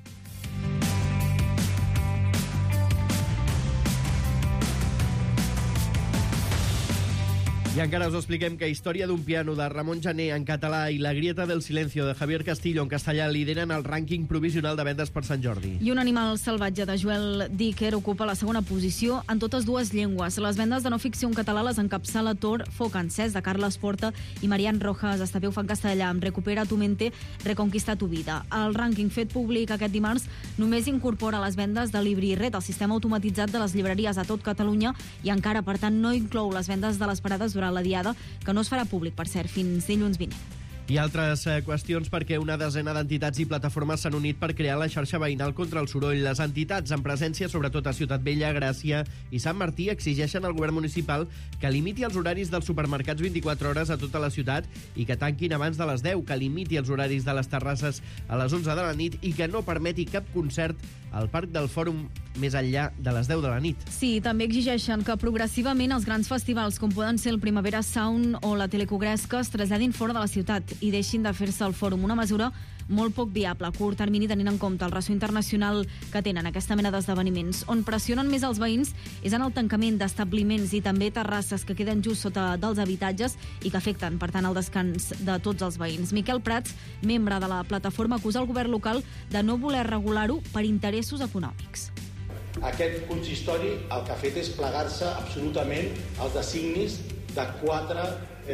I encara us expliquem que Història d'un piano de Ramon Jané en català i La grieta del silencio de Javier Castillo en castellà lideren el rànquing provisional de vendes per Sant Jordi. I Un animal salvatge de Joel Dicker ocupa la segona posició en totes dues llengües. Les vendes de no ficció en català les encapçala Tor, Foc encès, de Carles Porta, i Marian Rojas, Estapeu fa en castellà, amb Recupera tu mente, Reconquista tu vida. El rànquing fet públic aquest dimarts només incorpora les vendes de LibriRet, el sistema automatitzat de les llibreries a tot Catalunya, i encara, per tant, no inclou les vendes de les parades durant la diada, que no es farà públic, per cert, fins dilluns vinent. I altres qüestions perquè una desena d'entitats i plataformes s'han unit per crear la xarxa veïnal contra el soroll. Les entitats amb presència sobretot a Ciutat Vella, Gràcia i Sant Martí exigeixen al govern municipal que limiti els horaris dels supermercats 24 hores a tota la ciutat i que tanquin abans de les 10, que limiti els horaris de les terrasses a les 11 de la nit i que no permeti cap concert al Parc del Fòrum més enllà de les 10 de la nit. Sí, també exigeixen que progressivament els grans festivals, com poden ser el Primavera Sound o la Telecogresca, es traslladin fora de la ciutat i deixin de fer-se al fòrum, una mesura molt poc viable a curt termini tenint en compte el ressò internacional que tenen aquesta mena d'esdeveniments. On pressionen més els veïns és en el tancament d'establiments i també terrasses que queden just sota dels habitatges i que afecten, per tant, el descans de tots els veïns. Miquel Prats, membre de la plataforma, acusa el govern local de no voler regular-ho per interessos econòmics. Aquest consistori el que ha fet és plegar-se absolutament als designis de 4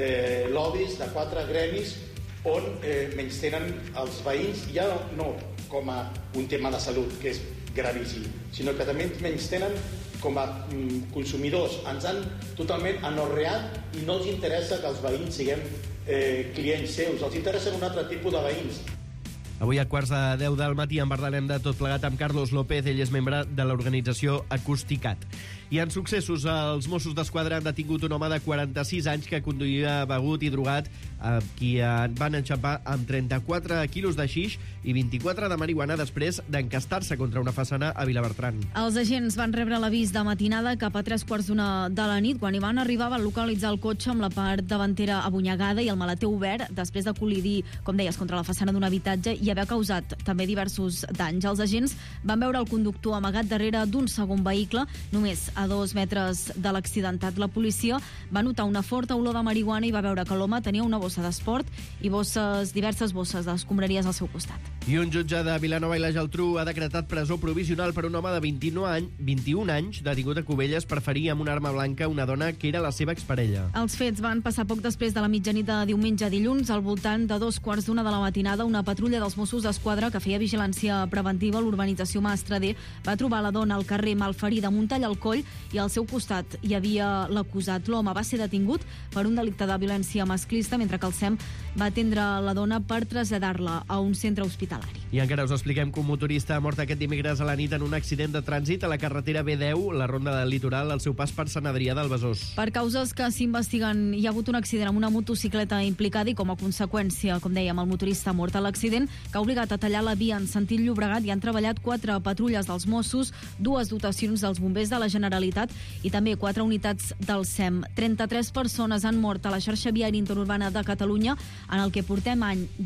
lobbies, de 4 gremis on menystenen els veïns, ja no com a un tema de salut, que és gravíssim, sinó que també ens menystenen com a consumidors. Ens han totalment anorreat i no els interessa que els veïns siguem clients seus, els interessen un altre tipus de veïns. Avui a 9:45 del matí en parlarem de tot plegat amb Carlos López, ell és membre de l'organització Acústicat. I en successos, els Mossos d'Esquadra han detingut un home de 46 anys que conduïa begut i drogat, qui van enxampar amb 34 quilos de xix i 24 de marihuana després d'encastar-se contra una façana a Vilabertran. Els agents van rebre l'avís de matinada cap a 3:15 de la nit. Quan hi van arribar van localitzar el cotxe amb la part davantera abunyegada i el maleter obert després de col·lidir, com deies, contra la façana d'un habitatge i haver causat també diversos danys. Els agents van veure el conductor amagat darrere d'un segon vehicle, només a 2 metres de l'accidentat. La policia va notar una forta olor de marihuana i va veure que l'home tenia una bossa d'esport i diverses bosses d'escombraries al seu costat. I un jutge de Vilanova i la Geltrú ha decretat presó provisional per un home de 21 anys detingut a Cubelles per ferir amb una arma blanca una dona que era la seva exparella. Els fets van passar poc després de la mitjanit de diumenge a dilluns. Al voltant de 2:15 de la matinada, una patrulla dels Mossos d'Esquadra que feia vigilància preventiva a l'urbanització Maestradé va trobar la dona al carrer malferida amb un tall al coll i al seu costat hi havia l'acusat. L'home va ser detingut per un delicte de violència masclista, mentre que el SEM va atendre la dona per traslladar-la a un centre hospitalari. I encara us expliquem que un motorista ha mort aquest dimecres a la nit en un accident de trànsit a la carretera B10, la ronda del litoral, al seu pas per Sant Adrià del Besòs. Per causes que s'investiguen, hi ha hagut un accident amb una motocicleta implicada i com a conseqüència, com dèiem, el motorista ha mort a l'accident, que ha obligat a tallar la via en sentit Llobregat i han treballat 4 patrulles dels Mossos, 2 dotacions dels bombers de la Generalitat i també 4 unitats del SEM. 33 persones han mort a la xarxa viària interurbana de Catalunya en el que portem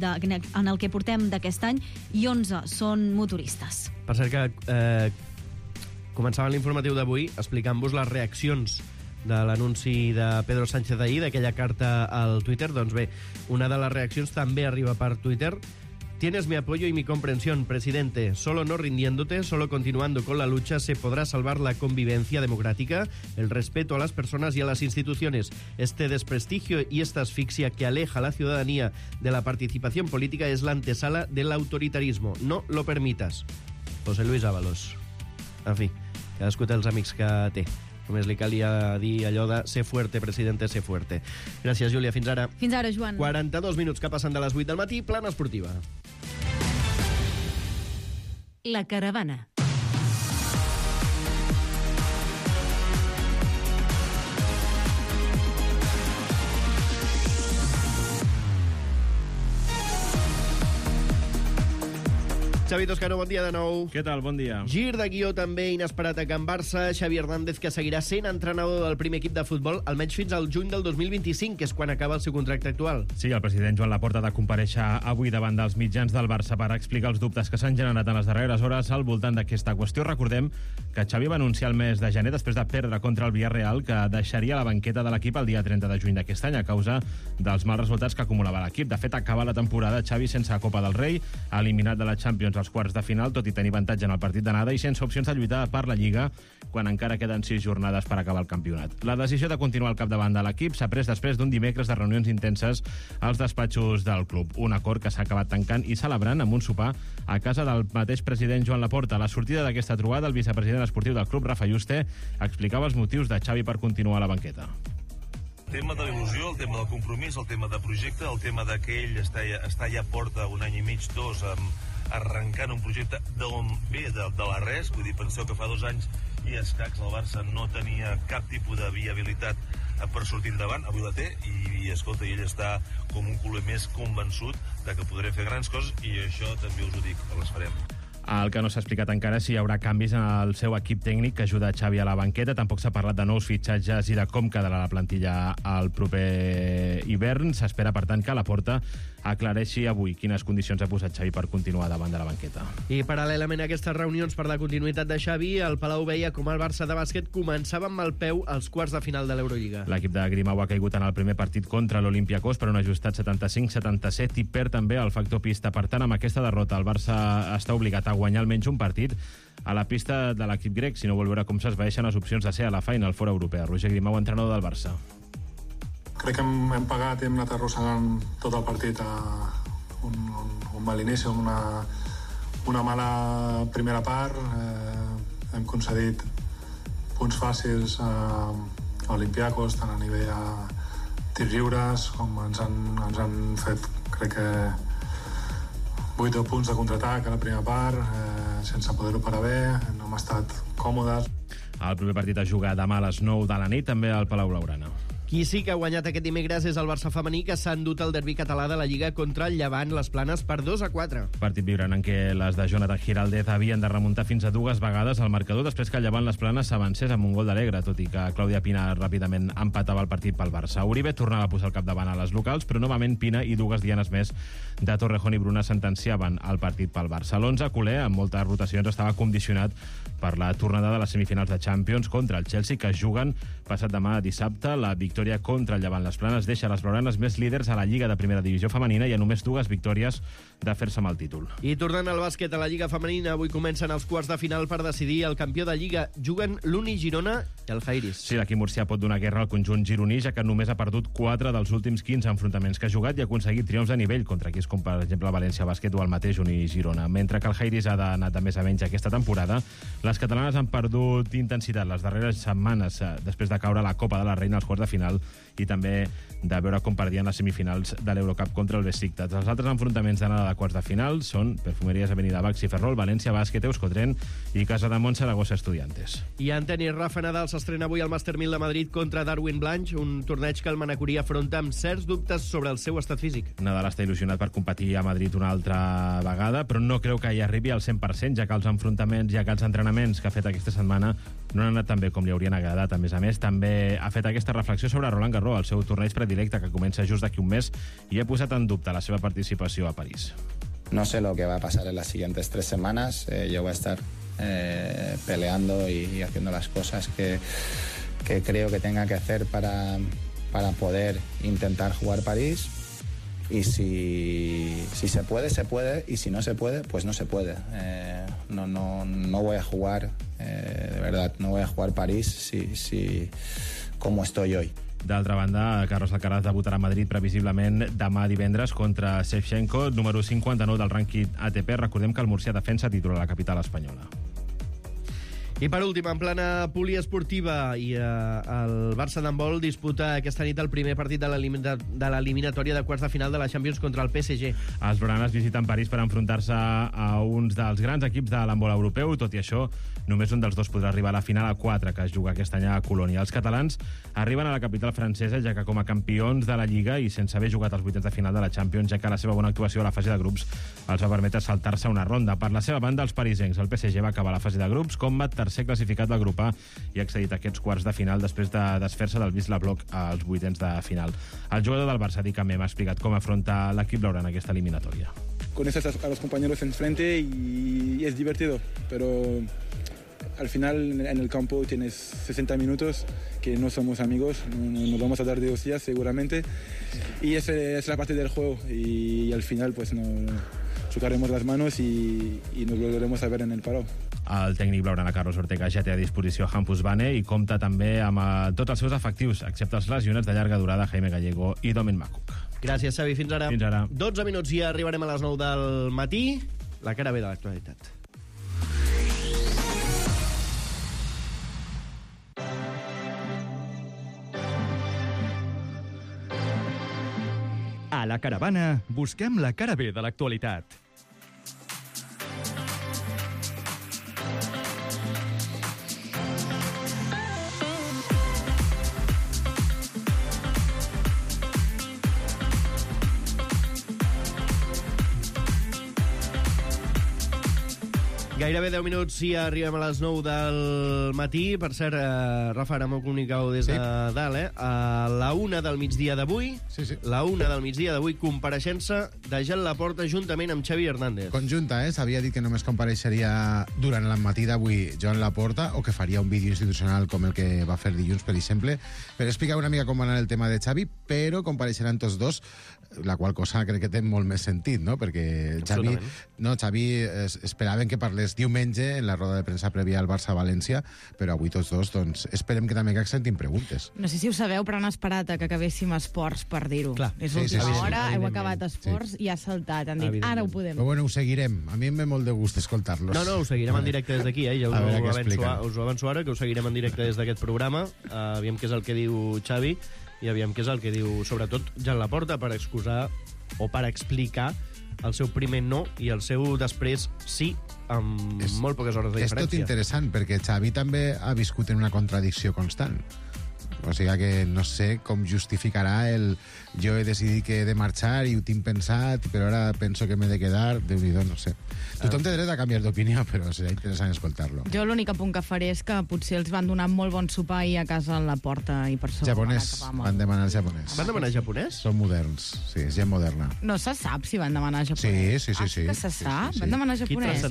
d'aquest any i 11 són motoristes. Per cert que començava l'informatiu d'avui explicant-vos les reaccions de l'anunci de Pedro Sánchez d'ahir, d'aquella carta al Twitter. Doncs bé, una de les reaccions també arriba per Twitter. Tienes mi apoyo y mi comprensión, presidente. Solo no rindiéndote, solo continuando con la lucha, se podrá salvar la convivencia democrática, el respeto a las personas y a las instituciones. Este desprestigio y esta asfixia que aleja a la ciudadanía de la participación política es la antesala del autoritarismo. No lo permitas. José Luis Ábalos. En fi, cadascú té els amics que té. Només li calia dir allò de ser fuerte, presidente, ser fuerte. Gràcies, Júlia. Fins ara. Fins ara, Joan. 42 minuts que passen de les 8 del matí. Plana esportiva. La caravana. Xavi Toscano, bon dia de nou. Què tal? Bon dia. Gir de guió també inesperat a Can Barça. Xavi Hernández, que seguirà sent entrenador del primer equip de futbol almenys fins al juny del 2025, que és quan acaba el seu contracte actual. Sí, el president Joan Laporta ha de comparèixer avui davant dels mitjans del Barça per explicar els dubtes que s'han generat en les darreres hores al voltant d'aquesta qüestió. Recordem que Xavi va anunciar el mes de gener, després de perdre contra el Villarreal, que deixaria la banqueta de l'equip el dia 30 de juny d'aquest any a causa dels mals resultats que acumulava l'equip. De fet, acaba la temporada Xavi sense Copa del Rei, eliminat de la Champions als quarts de final, tot i tenir avantatge en el partit d'anada, i sense opcions de lluitar per la Lliga, quan encara queden 6 jornades per acabar el campionat. La decisió de continuar al capdavant de l'equip s'ha pres després d'un dimecres de reunions intenses als despatxos del club. Un acord que s'ha acabat tancant i celebrant amb un sopar a casa del mateix president Joan Laporta. A la sortida d'aquesta trobada, el vicepresident esportiu del club, Rafa Yuste, explicava els motius de Xavi per continuar a la banqueta. El tema de l'il·lusió, el tema del compromís, el tema de projecte, el tema de que ell està ja porta un any i mig, dos, arrencant un projecte d'on ve, de la res. Vull dir, penseu que fa 2 anys i escacs el Barça no tenia cap tipus de viabilitat per sortir endavant. Avui la té i escolta, ell està com un culer més convençut de que podré fer grans coses, i això també us ho dic, que les farem. El que no s'ha explicat encara és si hi haurà canvis en el seu equip tècnic que ajuda Xavi a la banqueta. Tampoc s'ha parlat de nous fitxatges i de com quedarà la plantilla al proper hivern. S'espera, per tant, que Laporta aclareixi avui quines condicions ha posat Xavi per continuar davant de la banqueta. I paral·lelament a aquestes reunions per la continuïtat de Xavi, el Palau veia com el Barça de bàsquet començava amb el peu als quarts de final de l'Eurolliga. L'equip de Grimau ha caigut en el primer partit contra l'Olympiacos per un ajustat 75-77 i perd també el factor pista. Per tant, amb aquesta derrota, el Barça està obligat a guanyar almenys un partit a la pista de l'equip grec, si no vol veure com s'esvaeixen les opcions de ser a la Final Four europea. Roger Grimau, entrenador del Barça. Crec que hem pagat i hem anat arrossegant tot el partit a un mal inici, una mala primera part. Hem concedit punts fàcils a Olympiacos, tant a nivell a tirs lliures, com ens han fet, crec que 8 punts de contraatac a la primera part, sense poder-ho parar bé, no hem estat còmodes. El proper partit es juga demà a les 9 de la nit, també al Palau Blaugrana. Qui sí que ha guanyat aquest dimecres és el Barça femení, que s'ha endut el derbi català de la Lliga contra el Llevant Les Planes per 2-4. Partit vibrant en què les de Jonathan Giraldez havien de remuntar fins a 2 vegades al marcador després que el Llevant Les Planes s'avancés amb un gol d'Alegre, tot i que Clàudia Pina ràpidament empatava el partit pel Barça. Uribe tornava a posar el capdavant a les locals, però novament Pina i 2 dianes més de Torrejón i Bruna sentenciaven el partit pel Barça. L'11 culer, amb moltes rotacions, estava condicionat per la tornada de les semifinals de Champions contra el Chelsea, que juguen passat demà dissabte. La victòria contra el Llevant Les Planes deixa les blaugranes més líders a la Lliga de Primera Divisió Femenina i a només 2 victòries de fer-se amb el títol. I tornant al bàsquet a la Lliga Femenina, avui comencen els quarts de final per decidir el campió de Lliga. Juguen l'Uni Girona i el Jairis. Sí, l'equip murcià pot donar guerra al conjunt gironí, ja que només ha perdut 4 dels últims 15 enfrontaments que ha jugat i ha aconseguit triomfs de nivell contra equips com, per exemple, el València Bàsquet o el mateix Uni Girona. Mentre que el Jairis ha d'anar de més a menys aquesta temporada, les catalanes han perdut intensitat les darreres setmanes després de caure a la Copa de la Reina als quarts de final i també de veure com perdien les semifinals de l'Eurocup contra el Besiktas. Els altres enfrontaments d'anada de quarts de final són Perfumeries Avenida Baxi Ferrol, València Bàsquet, Euskotren i Casa de Saragossa Estudiantes. I en tenis, Rafa Nadal s'estrena avui al Master 1000 de Madrid contra Darwin Blanch, un torneig que el manacorí afronta amb certs dubtes sobre el seu estat físic. Nadal està il·lusionat per competir a Madrid una altra vegada, però no creu que hi arribi al 100%, ja que els enfrontaments i els entrenaments que ha fet aquesta setmana no han anat tan bé com li haurien agradat. A més, també ha fet aquesta reflexió sobre Roland Garros, el seu torneig predilecte, que comença just d'aquí un mes, i ha posat en dubte la seva participació a París. No sé lo que va a pasar en las siguientes 3 semanas. Yo voy a estar peleando y haciendo las cosas que creo que tenga que hacer para poder intentar jugar París. Y si se puede, se puede. Y si no se puede, pues no se puede. No voy a jugar, de verdad, no voy a jugar París si como estoy hoy. D'altra banda, Carlos Alcaraz debutarà a Madrid previsiblement demà divendres contra Shevchenko, número 59 del rànquing ATP. Recordem que el murcià defensa títol a la capital espanyola. I per últim, en plana poliesportiva, i el Barça d'handbol disputa aquesta nit el primer partit de l'eliminatòria de quarts de final de la Champions contra el PSG. Els blaugranes visiten París per enfrontar-se a uns dels grans equips de l'handbol europeu. Tot i això, només un dels dos podrà arribar a la final a 4, que es juga aquest any a Colònia. Els catalans arriben a la capital francesa, ja que com a campions de la Lliga i sense haver jugat els vuitens de final de la Champions, ja que la seva bona actuació a la fase de grups els va permetre saltar-se una ronda. Per la seva banda, els parisencs, el PSG va acabar la fase de grups com a tercer classificat del grup A i ha accedit a aquests quarts de final després de desfer-se del Wisla Bloc als vuitens de final. El jugador del Barça, Di Camé, m'ha explicat com afronta l'equip blaugrana aquesta eliminatòria. Conoces a los compañeros enfrente y es divertido, pero al final en el campo tienes 60 minutos que no somos amigos, nos vamos a dar de hostias seguramente, y esa es la parte del juego, y al final pues chocaremos las manos y nos volveremos a ver en el Palau. El tècnic blaugrana Carlos Ortega ja té a disposició Hampus Bane i compta també amb tots els seus efectius, excepte els lesionats de llarga durada Jaime Gallego i Domen Makuc. Gràcies, Xavi. Fins ara. Fins ara. 12 minuts i arribarem a les 9 del matí. La cara B de l'actualitat. A la Caravana busquem la cara B de l'actualitat. Gairebé 10 minuts i arribem a les 9 del matí. Per cert, Rafa, ara m'ho comunicau des de dalt, a la 1 del migdia d'avui, la 1 del migdia d'avui, compareixença de Jan Laporta juntament amb Xavi Hernández. Conjunta, s'havia dit que només compareixeria durant el matí d'avui Joan Laporta, o que faria un vídeo institucional com el que va fer dilluns, per exemple, per explicar una mica com va anar el tema de Xavi, però compareixeran tots dos, la qual cosa crec que té molt més sentit, no? Perquè Xavi esperaven que parlés diumenge en la roda de premsa prèvia al Barça-València, però avui tots dos, doncs, esperem que també que accentin preguntes. No sé si ho sabeu, però han esperat a que acabéssim esports per dir-ho. És l'última hora, heu acabat esports i ha saltat. Han dit, ara ho podem. Però bueno, ho seguirem. A mi em ve molt de gust escoltar-los. No, ho seguirem en directe des d'aquí, ja us ho avanço ara, que ho seguirem en directe des d'aquest programa. Aviam què és el que diu Xavi i aviam què és el que diu, sobretot, Jan Laporta, per excusar o per explicar el seu primer no i el seu després sí, amb molt poques hores de diferència. És tot interessant, perquè Xavi també ha viscut en una contradicció constant. O sigui que no sé com justificarà el jo he decidit que he de marxar i ho tinc pensat, però ara penso que m'he de quedar. Déu-n'hi-do, no sé. Tothom té dret a canviar d'opinió, però serà interessant escoltar-lo. Jo l'únic apunt que faré és que potser els van donar molt bon sopar ahir a casa a la porta i per això japonès, van demanar japonès. Van demanar japonès? Són moderns, sí, és gent moderna. No se sap si van demanar japonès. Sí. Que se sap? Van demanar japonès?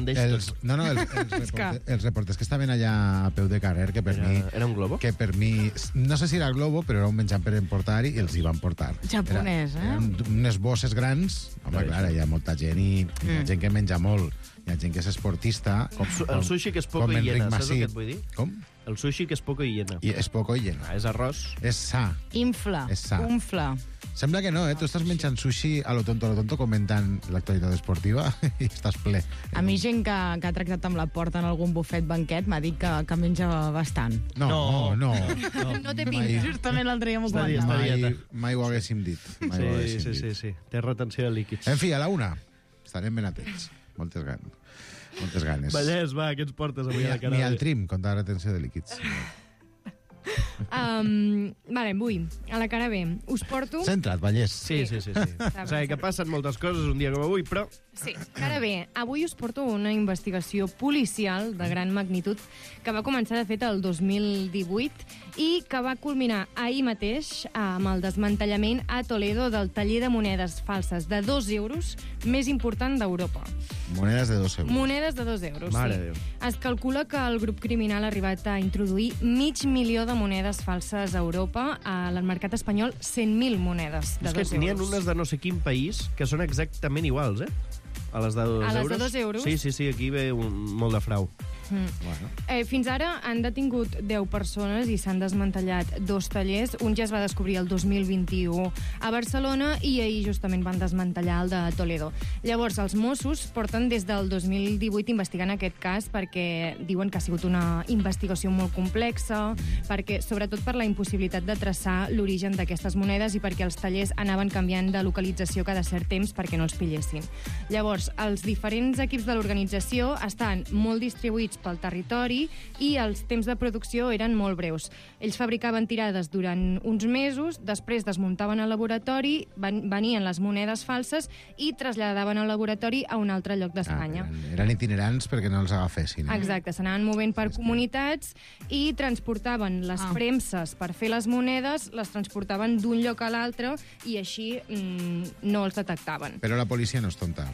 Els reporters que estaven allà a peu de carrer, que per mi... Era un globo? Que per mi... No sé si era globo, però era un menjar per emportar i els hi van portar. Japonès, Eren unes bosses grans. Home, clar, hi ha molta gent i hi ha gent que menja molt. Hi ha gent que és esportista. El sushi que és poco i llena, saps el que et vull dir? Com? El sushi que és poco i llena. És poco i llena. És arròs. És sa. Infla. És sa. Umfla. Sembla que no, Tu estàs menjant sushi a lo tonto, comentant l'actualitat esportiva i estàs ple. A mi gent que ha tractat amb la porta en algun bufet banquet m'ha dit que menja bastant. No. No té pinta, justament l'altre dia m'ho comentava. Mai ho haguéssim dit. Sí. Té retenció de líquids. En fi, a la 1 estarem ben atents. Moltes ganes. Vallès, va, què ens portes avui a la cara? Ni al trim, contra la retenció de líquids. Vale, vull, a la cara B, us porto... Centra't, Vallès. Sí. O sigui, que passen moltes coses un dia com avui, però... Sí, cara B, avui us porto una investigació policial de gran magnitud que va començar, de fet, el 2018 i que va culminar ahir mateix amb el desmantellament a Toledo del taller de monedes falses de 2 euros més important d'Europa. Monedes de 2 euros. Monedes de 2 euros, Mare sí. Déu. Es calcula que el grup criminal ha arribat a introduir 500.000 de monedes falses a Europa, al mercat espanyol 100.000 monedes de 2 euros. És que n'hi ha unes de no sé quin país que són exactament iguals, A les de 2 euros. A les de 2 euros? Sí, aquí ve molt de frau. Fins ara han detingut 10 persones i s'han desmantellat 2 tallers. Un ja es va descobrir el 2021 a Barcelona i ahir justament van desmantellar el de Toledo. Llavors, els Mossos porten des del 2018 investigant aquest cas perquè diuen que ha sigut una investigació molt complexa, perquè, sobretot per la impossibilitat de traçar l'origen d'aquestes monedes i perquè els tallers anaven canviant de localització cada cert temps perquè no els pillessin. Llavors, els diferents equips de l'organització estan molt distribuïts pel territori i els temps de producció eren molt breus. Ells fabricaven tirades durant uns mesos, després desmuntaven el laboratori, venien les monedes falses i traslladaven el laboratori a un altre lloc d'Espanya. Eren itinerants perquè no els agafessin. Exacte, s'anaven movent per comunitats i transportaven les premses per fer les monedes, les transportaven d'un lloc a l'altre i així no els detectaven. Però la policia no és tonta.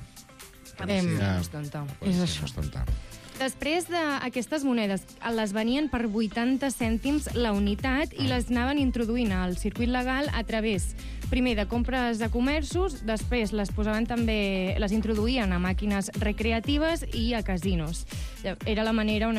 No és tonta. És això. Després d'aquestes monedes, les venien per 80 cèntims la unitat i les anaven introduint al circuit legal a través, primer, de compres de comerços, després les introduïen a màquines recreatives i a casinos. Era la manera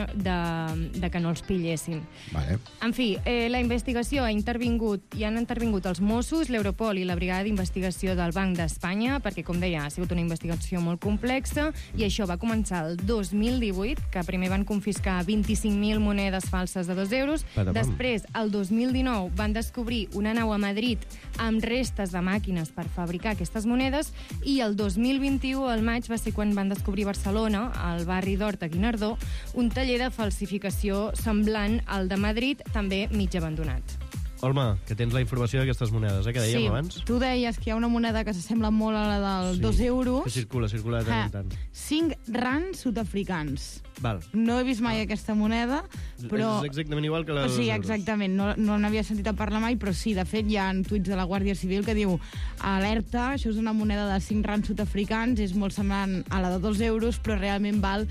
de que no els pillessin. Vale. En fi, la investigació han intervingut els Mossos, l'Europol i la Brigada d'Investigació del Banc d'Espanya, perquè, com deia, ha sigut una investigació molt complexa, i això va començar el 2018, que primer van confiscar 25.000 monedes falses de 2 euros. Després, el 2019, van descobrir una nau a Madrid amb restes de màquines per fabricar aquestes monedes, i el 2021, al maig, va ser quan van descobrir a Barcelona, al barri d'Horta Guinardó, un taller de falsificació semblant al de Madrid, també mig abandonat. Olma, que tens la informació d'aquestes monedes, que dèiem abans. Tu deies que hi ha una moneda que s'assembla molt a la del 2 euros. Que circula de tant en tant. 5 rands sud-africans. Val. No he vist mai aquesta moneda, però... És exactament igual que la dels euros. Sí, euros. exactament. No n'havia sentit a parlar mai, però sí, de fet, hi ha tuits de la Guàrdia Civil que diu alerta, això és una moneda de 5 rands sud-africans, és molt semblant a la de 2 euros, però realment val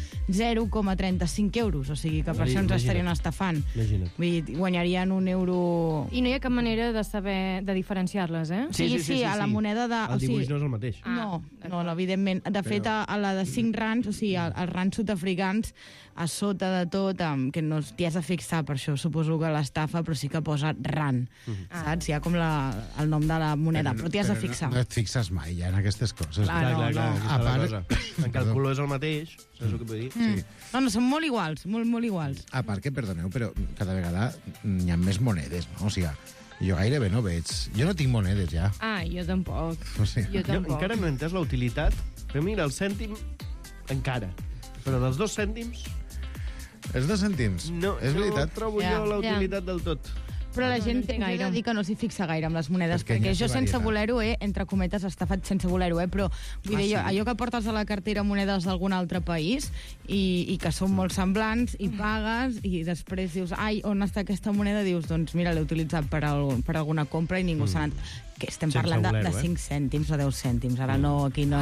0,35 euros. O sigui que per això ens estarien estafant. Imagina't. Vull dir, guanyarien €1. I no hi ha cap manera de saber de diferenciar-les, eh? Sí, a la moneda de... El dibuix no és el mateix. No, evidentment. De fet, a la de 5 rands, o sigui, els rands sud-africans, a sota de tot, que no t'hi has de fixar, per això suposo que l'estafa, però sí que posa RAN, saps? Hi ha com el nom de la moneda, però t'hi has de fixar. No et fixes mai ja en aquestes coses. Clar, a part... En que el color és el mateix, saps el que vull dir? Sí. No, són molt iguals, molt iguals. A part que, perdoneu, però cada vegada hi ha més monedes, no? O sigui, jo gairebé no veig... Jo no tinc monedes, ja. Jo tampoc. O sigui, Jo encara no he entès la utilitat, però mira, el cèntim encara. Però dels 2 cèntims... Els 2 cèntims? No, és veritat. No trobo jo la utilitat del tot. Però la gent he de dir que no s'hi fixa gaire amb les monedes, perquè jo sense voler-ho entre cometes, estafat sense voler-ho, però vull dir, allò que portes a la cartera monedes d'algun altre país i que són molt semblants, i pagues, i després dius, on està aquesta moneda? Dius, doncs mira, l'he utilitzat per alguna compra i ningú s'ha anat... Que estem parlant de 5 cèntims o 10 cèntims. Ara no, aquí no...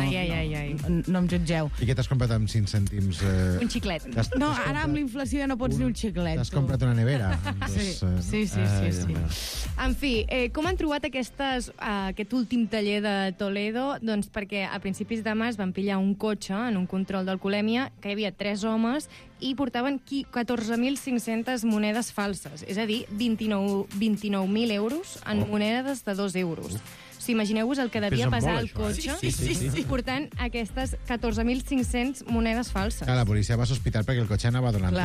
No em jutgeu. I què t'has comprat amb 5 cèntims? Un xiclet. No, ara amb la inflació ja no pots dir un xiclet. T'has comprat una nevera? Sí. En fi, com han trobat aquest últim taller de Toledo? Doncs perquè a principis de març van pillar un cotxe en un control d'alcoholèmia que hi havia 3 homes i portaven 14.500 monedes falses, és a dir, 29.000 euros en monedes de 2 euros. Imagineu-vos el que devia pesar el cotxe portant aquestes 14.500 monedes falses. La policia va sospitar perquè el cotxe anava donant...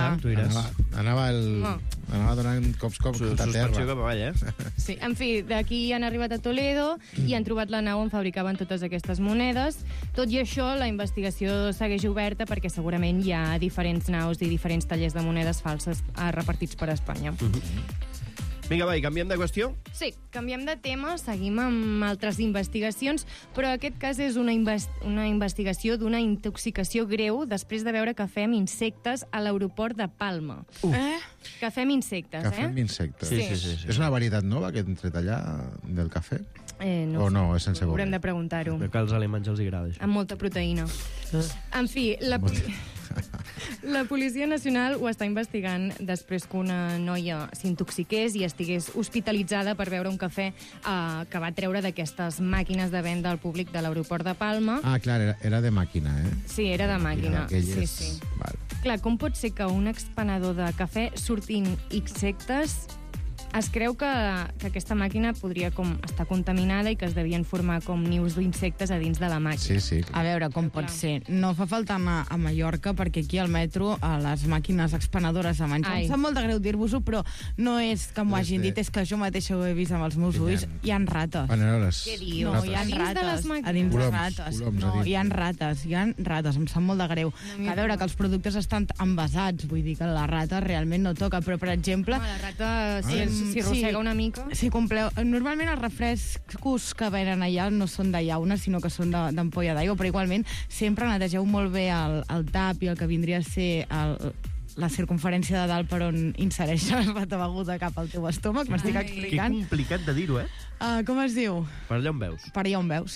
Anava donant cops a terra. Sí, en fi, d'aquí han arribat a Toledo i han trobat la nau on fabricaven totes aquestes monedes. Tot i això, la investigació segueix oberta perquè segurament hi ha diferents naus i diferents tallers de monedes falses repartits per Espanya. Vinga, va, i canviem de qüestió? Sí, canviem de tema, seguim amb altres investigacions, però aquest cas és una investigació d'una intoxicació greu després de beure cafè amb insectes a l'aeroport de Palma. Cafè amb insectes, Cafè amb insectes. Sí. És una varietat nova que hem tret allà del cafè? No, o no, és sense beure? Haurem de preguntar-ho. Que als alemanys els agrada, això. Amb molta proteïna. En fi, La Policia Nacional ho està investigant després que una noia s'intoxiqués i estigués hospitalitzada per beure un cafè que va treure d'aquestes màquines de venda al públic de l'aeroport de Palma. Ah, clar, era de màquina, eh? Sí, era de màquina. Aquelles... Sí. Val. Clar, com pot ser que un expenedor de cafè surtin insectes? Es creu que aquesta màquina podria estar contaminada i que es devien formar com nius d'insectes a dins de la màquina. Sí, A veure, com pot ser? No fa falta anar a Mallorca, perquè aquí al metro, a les màquines expenedores de menjar, em sap molt de greu dir-vos-ho, però no és que m'ho hagin dit, és que jo mateixa ho he vist amb els meus ulls. Hi ha rates. Què dius? No, hi ha rates. A dins de rates. No, hi ha rates. Em sap molt de greu. A veure, que els productes estan envasats, vull dir que la rata realment no toca, però, per exemple... La rata, si rossega una mica... Si compreu... Normalment els refrescos que venen allà no són de llauna, sinó que són d'ampolla d'aigua, però igualment sempre netegeu molt bé el tap i el que vindria a ser la circunferència de dalt per on insereixes la beguda cap al teu estómac. M'estic explicant. Que complicat de dir-ho, Com es diu? Per allà on veus. Per allà on veus.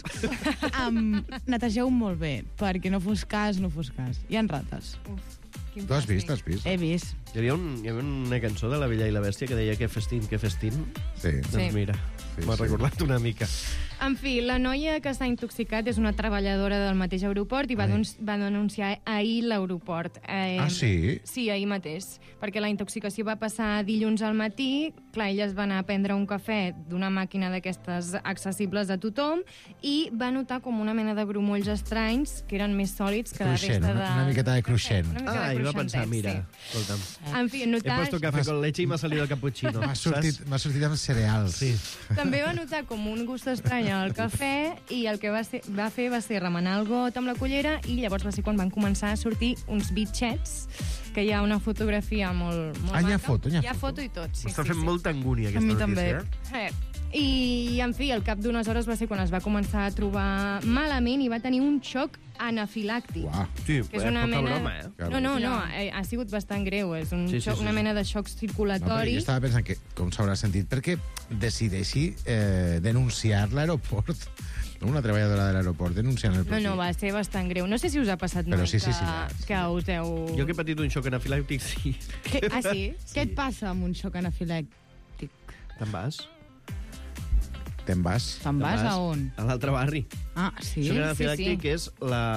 Netegeu molt bé, perquè no fos cas. Hi ha rates. Tu has vist? He vist. Hi havia una cançó de La Bella i la Bèstia que deia que festín. Sí. Doncs mira, m'ha recordat una mica. En fi, la noia que s'ha intoxicat és una treballadora del mateix aeroport i va denunciar ahir l'aeroport. Sí? Sí, ahir mateix. Perquè la intoxicació va passar dilluns al matí. Clar, ella es va anar a prendre un cafè d'una màquina d'aquestes accessibles a tothom i va notar com una mena de grumolls estranys que eren més sòlids que la resta de... Una miqueta de cruixent. I va pensar, mira, escolta'm. En fi, notar... He puesto café con leche i m'ha salido el cappuccino. M'ha sortit amb cereals. Sí. També va notar com un gust estrany al cafè i el que va fer va ser remenar el got amb la cullera i llavors va ser quan van començar a sortir uns bitxets, que hi ha una fotografia molt maca. Hi ha foto. Hi ha foto i tot, sí. M'està fent molta angúnia aquesta notícia. I, en fi, al cap d'unes hores va ser quan es va començar a trobar malament i va tenir un xoc anafilàctic. Sí, que és una poca mena... broma, No, ha sigut bastant greu. És una mena de xoc circulatori. Jo estava pensant que, com s'haurà sentit, perquè decideixi denunciar l'aeroport. Una treballadora de l'aeroport denunciant el procés. No, va ser bastant greu. No sé si us ha passat mai que us heu... Jo que he patit un xoc anafilàctic, sí. Ah, sí? Què et passa amb un xoc anafilàctic? Te'n vas? Te'n vas a on? A l'altre barri. Ah, sí? Xoc anafilàctic és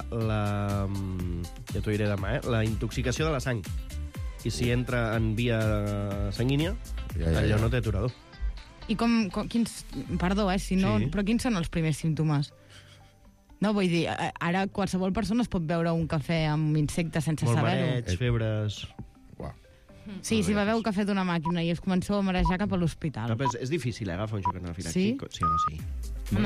ja t'ho diré demà, la intoxicació de la sang. I si entra en via sanguínia, allò no té aturador. I quins... Perdó, però quins són els primers símptomes? No, vull dir, ara qualsevol persona es pot beure un cafè amb insectes sense saber-ho. Molt mareig, febres... Sí, si va beure cafè d'una màquina i es començou a marejar cap a l'hospital. És difícil, agafar un xoc anafilàctic. Sí? Sí o no sí?